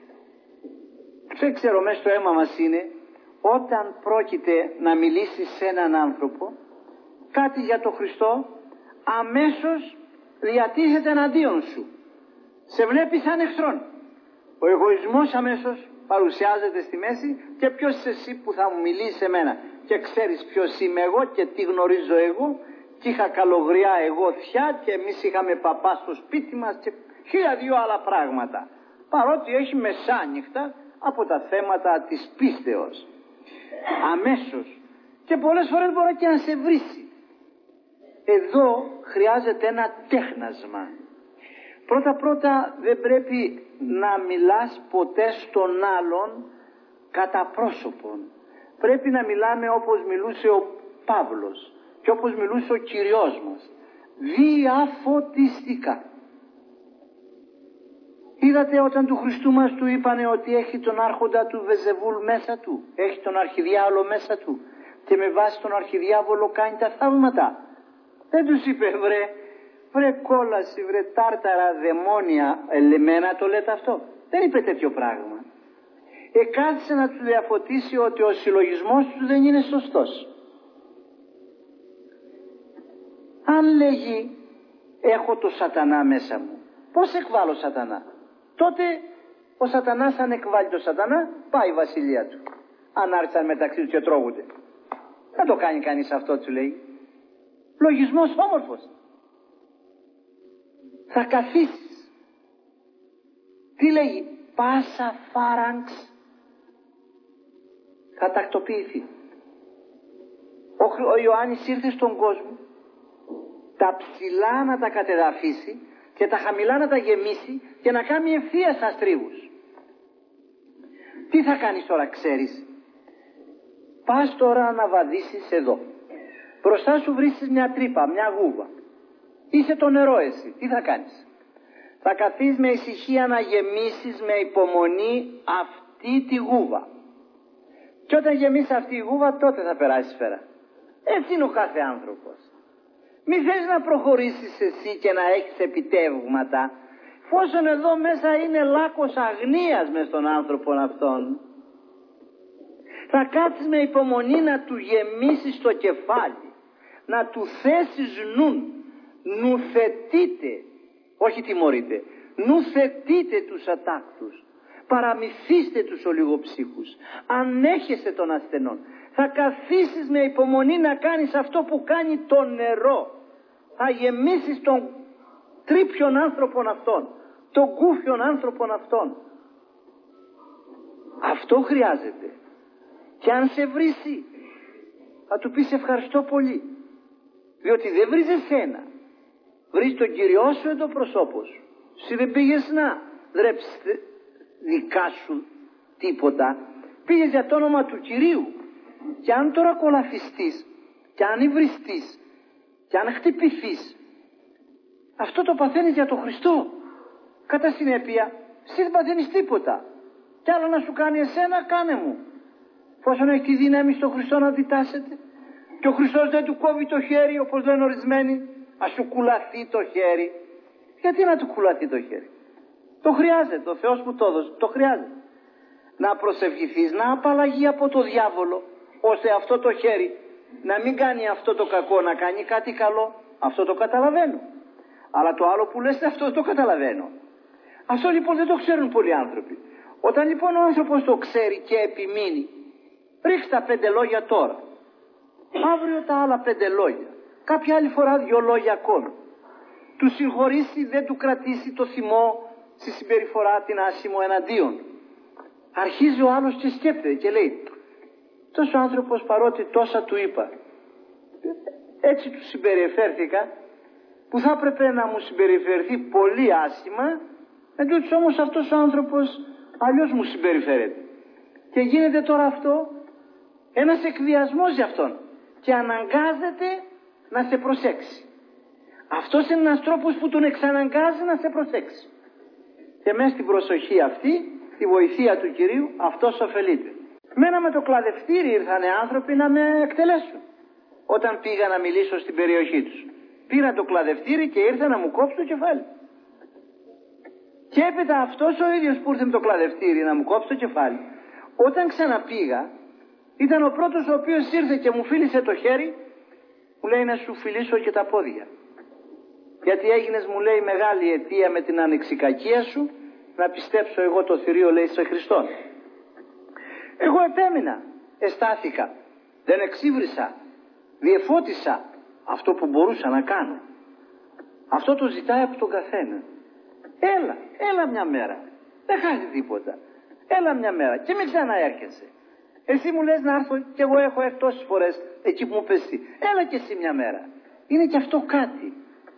δεν ξέρω, μέσα στο αίμα μας είναι, όταν πρόκειται να μιλήσει σε έναν άνθρωπο κάτι για τον Χριστό, αμέσως διατίθεται εναντίον σου. Σε βλέπει σαν εχθρόν. Ο εγωισμός αμέσως παρουσιάζεται στη μέση και ποιος είσαι εσύ που θα μου μιλήσει σε μένα? Και ξέρεις ποιος είμαι εγώ και τι γνωρίζω εγώ και είχα καλογριά εγώ θιά και εμείς είχαμε παπά στο σπίτι μας και 1002 άλλα πράγματα. Παρότι έχει μεσάνυχτα από τα θέματα της πίστεως. Αμέσως. Και πολλές φορές μπορεί και να σε βρίσει. Εδώ χρειάζεται ένα τέχνασμα. Πρώτα δεν πρέπει να μιλάς ποτέ στον άλλον κατά πρόσωπον. Πρέπει να μιλάμε όπως μιλούσε ο Παύλος και όπως μιλούσε ο Κυριός μας. Διαφωτιστικά. Η Είδατε όταν του Χριστού μας του είπανε ότι έχει τον άρχοντα του Βεζεβούλ μέσα του, έχει τον αρχιδιάβολο μέσα του και με βάση τον αρχιδιάβολο κάνει τα θαύματα. Δεν τους είπε βρε κόλαση, βρε τάρταρα, δαιμόνια, εμένα το λέτε αυτό. Δεν είπε τέτοιο πράγμα. Κάθισε να του διαφωτίσει ότι ο συλλογισμός του δεν είναι σωστός. Αν λέγει έχω το σατανά μέσα μου, πώς εκβάλλω σατανά? Τότε ο σατανάς, αν εκβάλλει το σατανά, πάει η βασιλεία του. Αν άρχισαν μεταξύ τους και τρώγονται. Δεν το κάνει κανείς αυτό, του λέει. Λογισμός όμορφος. Θα καθίσεις. Τι λέγει? Πάσα φάραγγς θα τακτοποιηθεί. Ο Ιωάννης ήρθε στον κόσμο τα ψηλά να τα κατεδαφίσει και τα χαμηλά να τα γεμίσει και να κάνει ευθείας αστρίβους. Τι θα κάνεις τώρα, ξέρεις? Πας τώρα να βαδίσεις εδώ. Μπροστά σου βρίσκεις μια τρύπα, μια γούβα. Είσαι το νερό εσύ. Τι θα κάνεις? Θα καθίσεις με ησυχία να γεμίσεις με υπομονή αυτή τη γούβα. Και όταν γεμίσεις αυτή η γούβα, τότε θα περάσεις σφαίρα. Έτσι είναι ο κάθε άνθρωπος. Μη θες να προχωρήσεις εσύ και να έχεις επιτεύγματα, εφόσον εδώ μέσα είναι λάκκος αγνίας μες στον άνθρωπο αυτόν. Θα κάτσεις με υπομονή να του γεμίσεις το κεφάλι, να του θέσεις νουθετείτε, όχι τιμωρείτε, νουθετείτε τους ατάκτους, παραμυθίστε τους ολιγοψύχους, ανέχεσαι των ασθενών. Θα καθίσεις με υπομονή να κάνεις αυτό που κάνει το νερό. Θα γεμίσεις τον τρίπιον άνθρωπον αυτόν, τον κούφιον άνθρωπον αυτόν. Αυτό χρειάζεται. Και αν σε βρίσει, θα του πεις ευχαριστώ πολύ. Διότι δεν βρεις εσένα, βρεις τον Κυριό σου εν το προσώπο σου. Εσύ δεν πήγες να δρέψεις δικά σου τίποτα, πήγες για το όνομα του Κυρίου. Και αν τώρα κολαφιστείς, και αν υβριστείς, και αν χτυπηθείς, αυτό το παθαίνεις για τον Χριστό. Κατά συνέπεια, εσύ δεν παθαίνεις τίποτα. Κι άλλο να σου κάνει εσένα, κάνε μου. Πόσο έχει τη δύναμη στον Χριστό να αντιτάσσεται. Και ο Χριστός δεν του κόβει το χέρι, όπως λένε ορισμένοι. Ας σου κουλαθεί το χέρι. Γιατί να του κουλαθεί το χέρι? Το χρειάζεται, ο Θεός που το έδωσε, το χρειάζεται. Να προσευχηθείς, να απαλλαγεί από το διάβολο, ώστε αυτό το χέρι να μην κάνει αυτό το κακό, να κάνει κάτι καλό. Αυτό το καταλαβαίνω. Αλλά το άλλο που λες, αυτό δεν το καταλαβαίνω. Αυτό λοιπόν δεν το ξέρουν πολλοί άνθρωποι. Όταν λοιπόν ο άνθρωπος το ξέρει και επιμείνει, ρίξτε τα 5 λόγια τώρα. Αύριο τα άλλα 5 λόγια. Κάποια άλλη φορά 2 λόγια ακόμη. Του συγχωρήσει, δεν του κρατήσει το θυμό στη συμπεριφορά την άσημο εναντίον. Αρχίζει ο άλλος και σκέπτεται και λέει, τόσο άνθρωπος παρότι τόσα του είπα, έτσι του συμπεριφέρθηκα, που θα έπρεπε να μου συμπεριφερθεί πολύ άσχημα, εν τούτοις όμως αυτός ο άνθρωπος αλλιώς μου συμπεριφέρεται. Και γίνεται τώρα αυτό ένας εκβιασμός για αυτόν και αναγκάζεται να σε προσέξει. Αυτός είναι ένας τρόπος που τον εξαναγκάζει να σε προσέξει. Και μέσα στην προσοχή αυτή, τη βοηθεία του Κυρίου, αυτός ωφελείται. Μένα με το κλαδευτήρι ήρθανε άνθρωποι να με εκτελέσουν. Όταν πήγα να μιλήσω στην περιοχή τους, πήρα το κλαδευτήρι και ήρθε να μου κόψει το κεφάλι. Και έπειτα αυτός ο ίδιος που ήρθε με το κλαδευτήρι να μου κόψει το κεφάλι, όταν ξαναπήγα, ήταν ο πρώτος ο οποίος ήρθε και μου φίλησε το χέρι, μου λέει να σου φιλήσω και τα πόδια. Γιατί έγινες, μου λέει, μεγάλη αιτία με την ανεξικακία σου να πιστέψω εγώ το θηρίο, λέει, σε Χριστόν. Εγώ επέμεινα, εστάθηκα, δεν εξύβρισα, διεφώτισα αυτό που μπορούσα να κάνω. Αυτό το ζητάει από τον καθένα. Έλα μια μέρα, δεν χάσει τίποτα. Έλα μια μέρα και μην ξαναέρχεσαι. Εσύ μου λες να έρθω και εγώ έχω έρθει τόσες φορές εκεί που μου πες εσύ. Έλα και εσύ μια μέρα. Είναι και αυτό κάτι.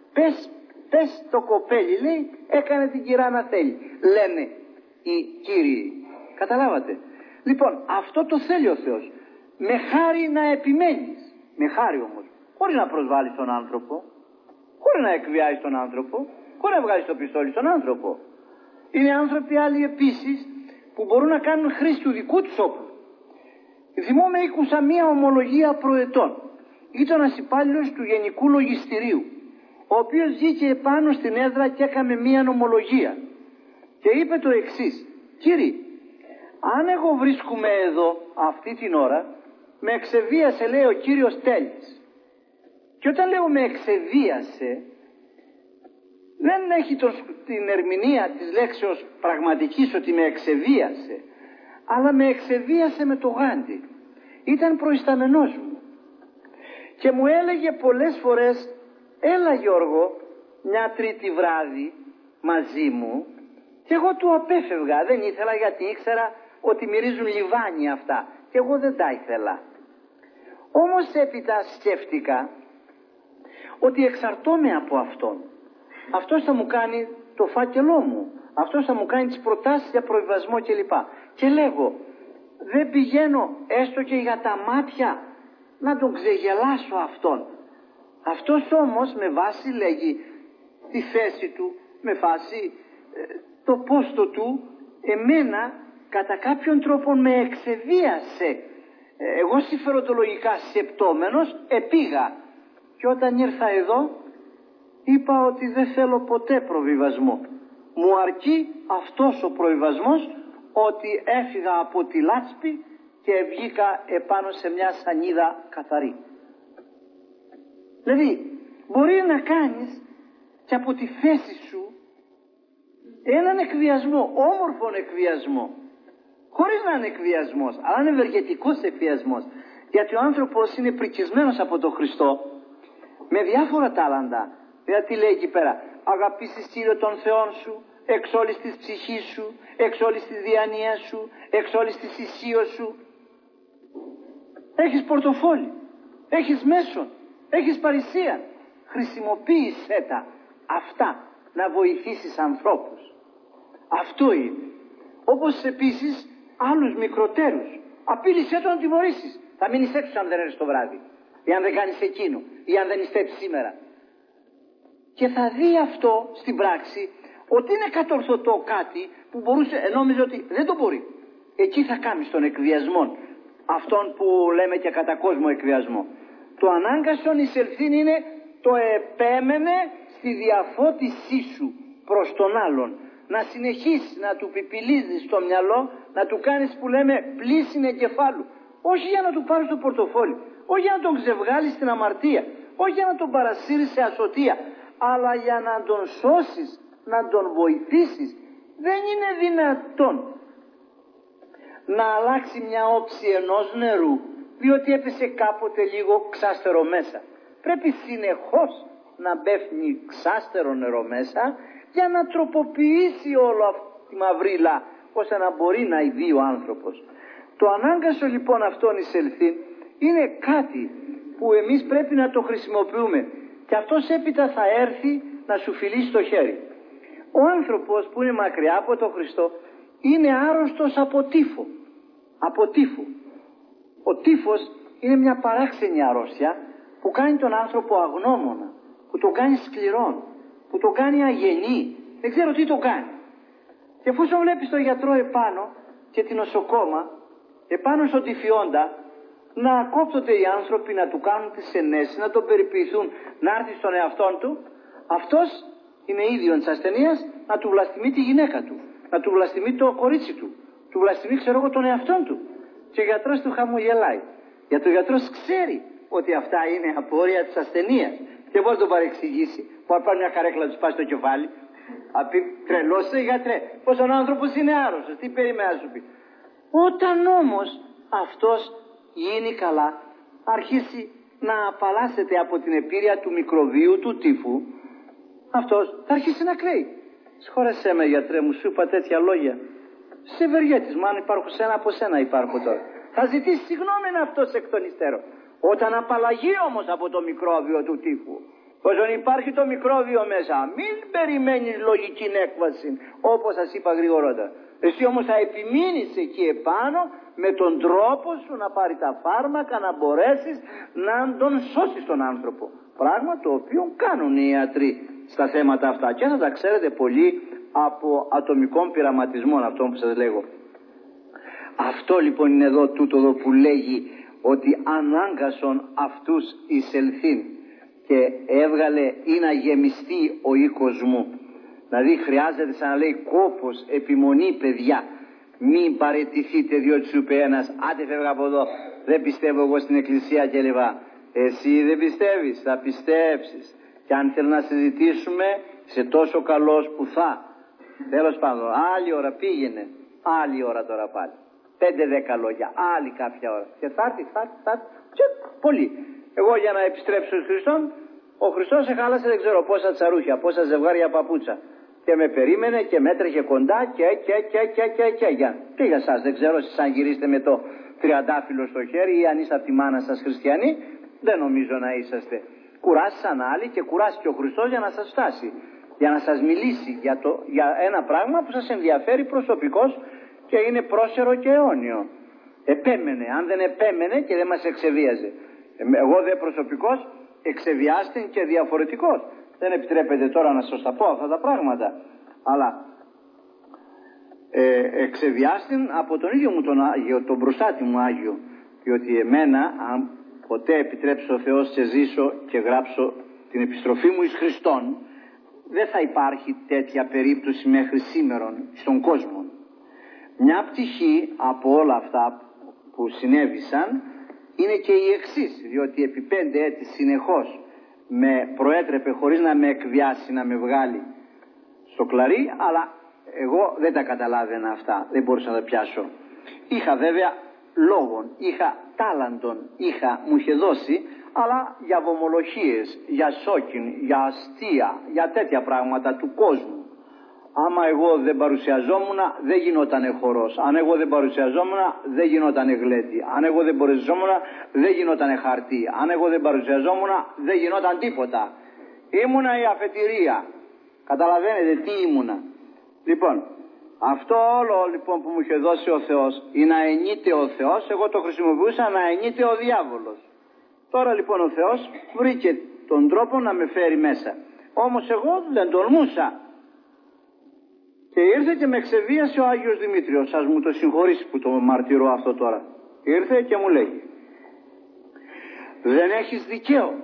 Πες το κοπέλι, λέει, έκανε την κυρά να θέλει. Λένε οι κύριοι. Καταλάβατε? Λοιπόν, αυτό το θέλει ο Θεός. Με χάρη να επιμένεις. Με χάρη όμως. Χωρίς να προσβάλλεις τον άνθρωπο. Χωρίς να εκβιάζεις τον άνθρωπο. Χωρίς να βγάλεις το πιστόλι στον άνθρωπο. Είναι άνθρωποι άλλοι επίσης που μπορούν να κάνουν χρήση του δικού τους όπλου. Θυμόμαι ήκουσα μία ομολογία προετών. Ήταν ένας υπάλληλος του Γενικού Λογιστηρίου, ο οποίος βγήκε επάνω στην έδρα και έκανε μία ομολογία και είπε το εξής: κύριε, αν εγώ βρίσκομαι εδώ αυτή την ώρα, με εξεβίασε, λέει, ο κύριος Τέλης. Και όταν λέω με εξεβίασε, δεν έχει την ερμηνεία της λέξεως πραγματικής ότι με εξεβίασε, αλλά με εξεβίασε με το γάντι. Ήταν προϊσταμενός μου και μου έλεγε πολλές φορές, έλα Γιώργο μια Τρίτη βράδυ μαζί μου, και εγώ του απέφευγα. Δεν ήθελα, γιατί ήξερα ότι μυρίζουν λιβάνι αυτά και εγώ δεν τα ήθελα. Όμως έπειτα σκέφτηκα ότι εξαρτώμαι από αυτόν. Αυτός θα μου κάνει το φάκελό μου, αυτός θα μου κάνει τις προτάσεις για προϋβασμό κλπ. Και λέγω, δεν πηγαίνω έστω και για τα μάτια να τον ξεγελάσω αυτόν. Αυτός όμως με βάση, λέγει, τη θέση του, με βάση το πόστο του, εμένα κατά κάποιον τρόπο με εξεβίασε. Εγώ συμφεροντολογικά σκεπτόμενος επήγα, και όταν ήρθα εδώ είπα ότι δεν θέλω ποτέ προβιβασμό. Μου αρκεί αυτός ο προβιβασμός, ότι έφυγα από τη λάσπη και βγήκα επάνω σε μια σανίδα καθαρή. Δηλαδή μπορεί να κάνεις και από τη θέση σου έναν εκβιασμό, όμορφον εκβιασμό, χωρίς να είναι εκβιασμός, αλλά είναι ευεργετικός εκβιασμός, γιατί ο άνθρωπος είναι πρικισμένος από τον Χριστό με διάφορα τάλαντα. Δηλαδή λέει εκεί πέρα, αγαπήσεις Κύριο τον Θεόν σου εξ όλης της ψυχής σου, εξ όλης της διανοίας σου, εξ όλης της ισχύως σου. Έχεις πορτοφόλι, έχεις μέσον, έχεις παρησία, χρησιμοποίησέ τα αυτά να βοηθήσεις ανθρώπους. Αυτό είναι. Όπως επίσης άλλους μικροτέρους, απείλησέ τον να τιμωρήσεις. Θα μείνεις έξω αν δεν έρθεις το βράδυ, ή αν δεν κάνεις εκείνο, ή αν δεν ειστέψεις σήμερα. Και θα δει αυτό στην πράξη ότι είναι κατορθωτό κάτι που μπορούσε, νόμιζε ότι δεν το μπορεί. Εκεί θα κάνεις τον εκβιασμό, αυτόν που λέμε και κατά κόσμο εκβιασμό. Το ανάγκασον εισελθήν είναι το επέμενε στη διαφώτισή σου προς τον άλλον. Να συνεχίσεις να του πιπιλίζεις στο μυαλό, να του κάνεις που λέμε πλύσιν εγκεφάλου. Όχι για να του πάρεις το πορτοφόλι, όχι για να τον ξεβγάλεις στην αμαρτία, όχι για να τον παρασύρεις σε ασωτεία, αλλά για να τον σώσεις, να τον βοηθήσεις. Δεν είναι δυνατόν να αλλάξει μια όψη ενός νερού διότι έπεσε κάποτε λίγο ξάστερο μέσα. Πρέπει συνεχώς να μπέφνει ξάστερο νερό μέσα για να τροποποιήσει όλο αυτή τη μαυρίλα, ώστε να μπορεί να ειδεί ο άνθρωπος. Το ανάγκασο λοιπόν αυτόν εισελθήν είναι κάτι που εμείς πρέπει να το χρησιμοποιούμε, και αυτός έπειτα θα έρθει να σου φιλήσει το χέρι. Ο άνθρωπος που είναι μακριά από τον Χριστό είναι άρρωστος από τύφο. Από τύφο. Ο τύφος είναι μια παράξενη αρρώστια που κάνει τον άνθρωπο αγνώμονα, που τον κάνει σκληρόν, που τον κάνει αγενή, δεν ξέρω τι τον κάνει. Και εφόσον βλέπεις τον γιατρό επάνω και την νοσοκόμα επάνω στον τυφιόντα να κόπτονται οι άνθρωποι, να του κάνουν τις ενέσεις, να τον περιποιηθούν, να έρθει στον εαυτόν του, αυτός είναι ίδιον της ασθενείας να του βλαστημεί τη γυναίκα του, να του βλαστημεί το κορίτσι του βλαστημεί, ξέρω εγώ, τον εαυτόν του. Και ο γιατρός του χαμογελάει. Γιατί ο γιατρός ξέρει ότι αυτά είναι απόρρια της ασθενείας. Και πώς τον παρεξηγήσει, που πάρει μια καρέκλα να του πάει στο κεφάλι, θα πει τρελός είσαι γιατρέ, πως ο άνθρωπος είναι άρρωστος, τι περιμένει να σου πει. Όταν όμως αυτός γίνει καλά, αρχίσει να απαλλάσσεται από την επίρρεια του μικροβίου, του τύφου, αυτός θα αρχίσει να κλαίει. Συγχώρεσέ με γιατρέ μου, σου είπα τέτοια λόγια. Σε ευεργέτης, μάλλον υπάρχω σένα, από σένα υπάρχω τώρα. Θα ζητήσει συγγνώμη αυτός εκ των υστέρων. Όταν απαλλαγεί όμως από το μικρόβιο του τύφου, όσον υπάρχει το μικρόβιο μέσα, μην περιμένεις λογική έκβαση, όπως σας είπα γρηγορότερα. Εσύ όμως θα επιμείνεις εκεί επάνω με τον τρόπο σου να πάρει τα φάρμακα, να μπορέσεις να τον σώσεις τον άνθρωπο. Πράγμα το οποίο κάνουν οι ιατροί στα θέματα αυτά, και θα τα ξέρετε πολύ από ατομικών πειραματισμών, αυτό που σας λέγω. Αυτό λοιπόν είναι εδώ τούτο εδώ που λέγει ότι ανάγκασον αυτούς εισελθήν και έβγαλε ή να γεμιστεί ο οίκος μου. Δηλαδή χρειάζεται, σαν να λέει, κόπος, επιμονή, παιδιά. Μην παραιτηθείτε διότι σου είπε ένας, άντε φεύγα από εδώ, δεν πιστεύω εγώ στην εκκλησία κλπ. Εσύ δεν πιστεύεις, θα πιστέψεις. Και αν θέλω να συζητήσουμε, είσαι τόσο καλός που θα. Τέλος πάντων, άλλη ώρα πήγαινε, άλλη ώρα τώρα πάλι. 5-10 λόγια, άλλη κάποια ώρα. Και θα έρθει, πολύ. Εγώ για να επιστρέψω στον Χριστόν, ο Χριστός εχάλασε δεν ξέρω πόσα τσαρούχια, πόσα ζευγάρια παπούτσα. Και με περίμενε και μέτρεχε κοντά και. Και για σας, δεν ξέρω εσείς αν γυρίσετε με το τριαντάφυλλο στο χέρι ή αν είστε από τη μάνα σας χριστιανοί, δεν νομίζω να είσαστε. Κουράσαν άλλοι και κουράστηκε ο Χριστός για να σας φτάσει. Για να σας μιλήσει για ένα πράγμα που σας ενδιαφέρει προσωπικώς και είναι πρόσερο και αιώνιο. Επέμενε, αν δεν επέμενε και δεν μας εξεβίαζε. Εγώ δε προσωπικώς εξεβιάστην και διαφορετικός. Δεν επιτρέπεται τώρα να σας τα πω αυτά τα πράγματα. Αλλά εξεβιάστην από τον ίδιο μου τον Άγιο, τον προστάτη μου Άγιο. Διότι εμένα, αν ποτέ επιτρέψει ο Θεός και ζήσω και γράψω την επιστροφή μου εις Χριστόν, δεν θα υπάρχει τέτοια περίπτωση μέχρι σήμερον στον κόσμο. Μια πτυχή από όλα αυτά που συνέβησαν είναι και η εξής, διότι επί 5 έτη συνεχώς με προέτρεπε χωρίς να με εκβιάσει, να με βγάλει στο κλαρί, αλλά εγώ δεν τα καταλάβαινα αυτά, δεν μπορούσα να τα πιάσω. Είχα βέβαια λόγων, είχα τάλαντον, μου είχε δώσει, αλλά για βομολογίες, για σόκιν, για αστεία, για τέτοια πράγματα του κόσμου. Άμα εγώ δεν παρουσιαζόμουν, δεν γινότανε χορός. Αν εγώ δεν παρουσιαζόμουν, δεν γινότανε γλέντι. Αν εγώ δεν παρουσιαζόμουν, δεν γινότανε χαρτί. Αν εγώ δεν παρουσιαζόμουν, δεν γινόταν τίποτα. Ήμουνα η αφετηρία. Καταλαβαίνετε τι ήμουνα. Λοιπόν, αυτό όλο λοιπόν που μου είχε δώσει ο Θεός, ή να ενείται ο Θεός, εγώ το χρησιμοποιούσα να ενείται ο διάβολος. Τώρα λοιπόν ο Θεός βρήκε τον τρόπο να με φέρει μέσα. Όμως εγώ δεν τολμούσα. Και ήρθε και με εξεβίασε ο Άγιος Δημήτριος. Σας μου το συγχωρήσει που το μαρτυρώ αυτό τώρα. Ήρθε και μου λέει, δεν έχεις δικαίωμα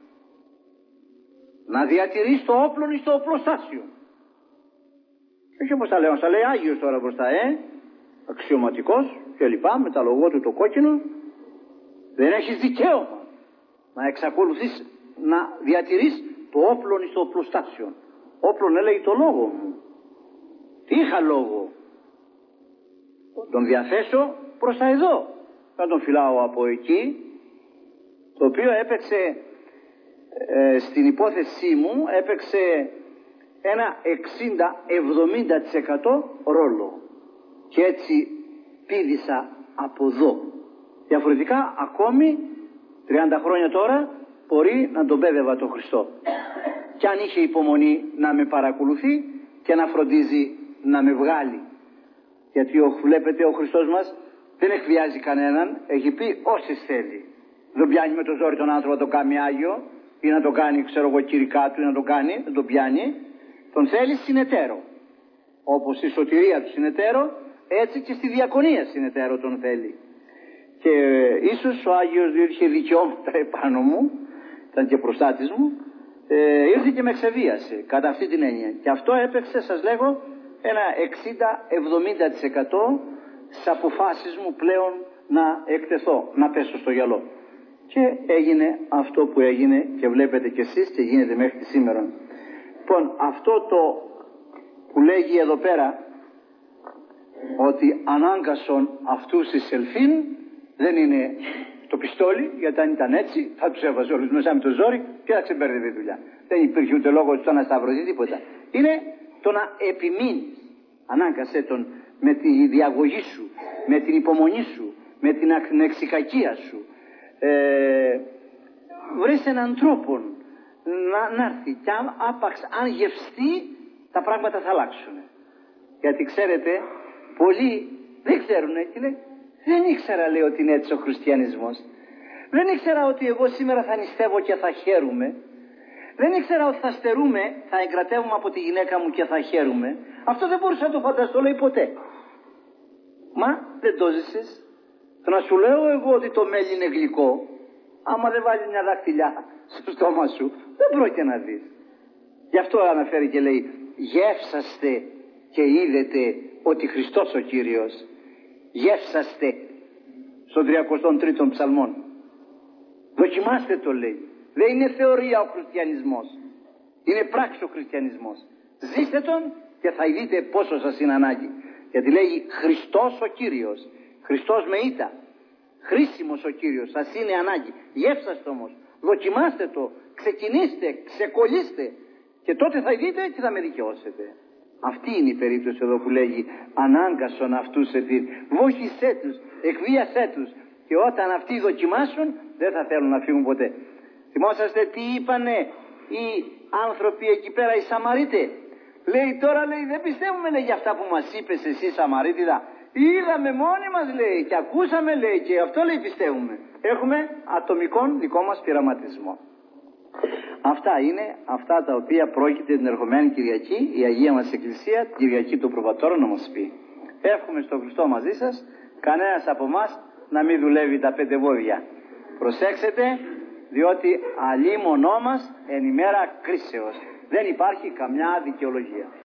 να διατηρείς το όπλο εις το οπλοστάσιο. Όχι όπως τα λέω, θα λέει Άγιος τώρα μπροστά, αξιωματικός και λοιπά, με τα λογό του το κόκκινο. Δεν έχεις δικαίωμα να εξακολουθείς να διατηρείς το όπλο εις το οπλοστάσιο. Όπλον έλεγε το λόγο μου. Τι είχα λόγο? Τον διαθέσω προς τα εδώ. Να τον φυλάω από εκεί, το οποίο έπαιξε στην υπόθεσή μου, έπαιξε ένα 60-70% ρόλο. Και έτσι πήδησα από εδώ. Διαφορετικά ακόμη 30 χρόνια τώρα μπορεί να τον πέδευα τον Χριστό. Και αν είχε υπομονή να με παρακολουθεί και να φροντίζει να με βγάλει. Γιατί βλέπετε ο Χριστός μας δεν εκβιάζει κανέναν, έχει πει όσες θέλει. Δεν πιάνει με το ζόρι τον άνθρωπο να το κάνει Άγιο ή να το κάνει ξέρω εγώ κηρικά του ή να το κάνει, δεν το πιάνει. Τον θέλει συνεταίρο. Όπως η σωτηρία του συνεταίρο, έτσι και στη διακονία συνεταίρο τον θέλει. Και ίσως ο Άγιος διότι είχε δικαιώματα επάνω μου, ήταν και προστάτης μου, ήρθε και με εξεβίασε κατά αυτή την έννοια. Και αυτό έπαιξε, σας λέγω, ένα 60-70% στις αποφάσεις μου πλέον να εκτεθώ, να πέσω στο γυαλό. Και έγινε αυτό που έγινε και βλέπετε κι εσείς και γίνεται μέχρι τη σήμερα. Λοιπόν, αυτό το που λέγει εδώ πέρα ότι ανάγκασον αυτούς εισελθήν δεν είναι το πιστόλι, γιατί αν ήταν έτσι θα τους έβαζε όλους μέσα με το ζόρι και θα ξεμπέρδευε η δουλειά. Δεν υπήρχε ούτε λόγος του να σταυρωθεί τίποτα. Είναι το να επιμείνεις. Ανάγκασέ τον με τη διαγωγή σου, με την υπομονή σου, με την ανεξικακία σου. Βρες έναν τρόπο να έρθει και αν γευστεί τα πράγματα θα αλλάξουν. Γιατί ξέρετε πολλοί δεν ξέρουν και λέει δεν ήξερα λέει ότι είναι έτσι ο χριστιανισμός. Δεν ήξερα ότι εγώ σήμερα θα νηστεύω και θα χαίρομαι. Δεν ήξερα ότι θα στερούμε, θα εγκρατεύουμε από τη γυναίκα μου και θα χαίρουμε. Αυτό δεν μπορούσα να το φανταστώ, λέει, ποτέ. Μα δεν το ζήσεις. Το να σου λέω εγώ ότι το μέλι είναι γλυκό, άμα δεν βάλει μια δάχτυλιά στο στόμα σου, δεν πρόκειται να δεις. Γι' αυτό αναφέρει και λέει, γεύσαστε και είδετε ότι Χριστός ο Κύριος. Γεύσαστε στον 33ο ψαλμόν. Δοκιμάστε το, λέει. Δεν είναι θεωρία ο χριστιανισμός. Είναι πράξη ο χριστιανισμός. Ζήστε τον και θα δείτε πόσο σας είναι ανάγκη. Γιατί λέει Χριστός ο Κύριος. Χριστός με ήττα. Χρήσιμος ο Κύριος. Σας είναι ανάγκη. Γεύσαστε όμως. Δοκιμάστε το. Ξεκινήστε. Ξεκολλήστε. Και τότε θα δείτε και θα με δικαιώσετε. Αυτή είναι η περίπτωση εδώ που λέγει ανάγκασον αυτούς εθύρ. Βόχησέ τους. Εκβίασέ τους. Και όταν αυτοί δοκιμάσουν δεν θα θέλουν να φύγουν ποτέ. Θυμόσαστε τι είπανε οι άνθρωποι εκεί πέρα, οι Σαμαρίτες. Λέει τώρα, λέει, δεν πιστεύουμε, λέει, για αυτά που μας είπες εσύ Σαμαρίτιδα. Είδαμε μόνοι μας, λέει, και ακούσαμε, λέει, και αυτό, λέει, πιστεύουμε. Έχουμε ατομικόν δικό μας πειραματισμό. Αυτά είναι αυτά τα οποία πρόκειται την ερχομένη Κυριακή η Αγία μας Εκκλησία, την Κυριακή του Προβατόρου, να μας πει. Εύχομαι στον Χριστό μαζί σας, κανένας από εμάς να μην δουλεύει τα 5 βόδια. Προσέξτε, διότι αλίμονό μας εν ημέρα κρίσεως. Δεν υπάρχει καμιά δικαιολογία.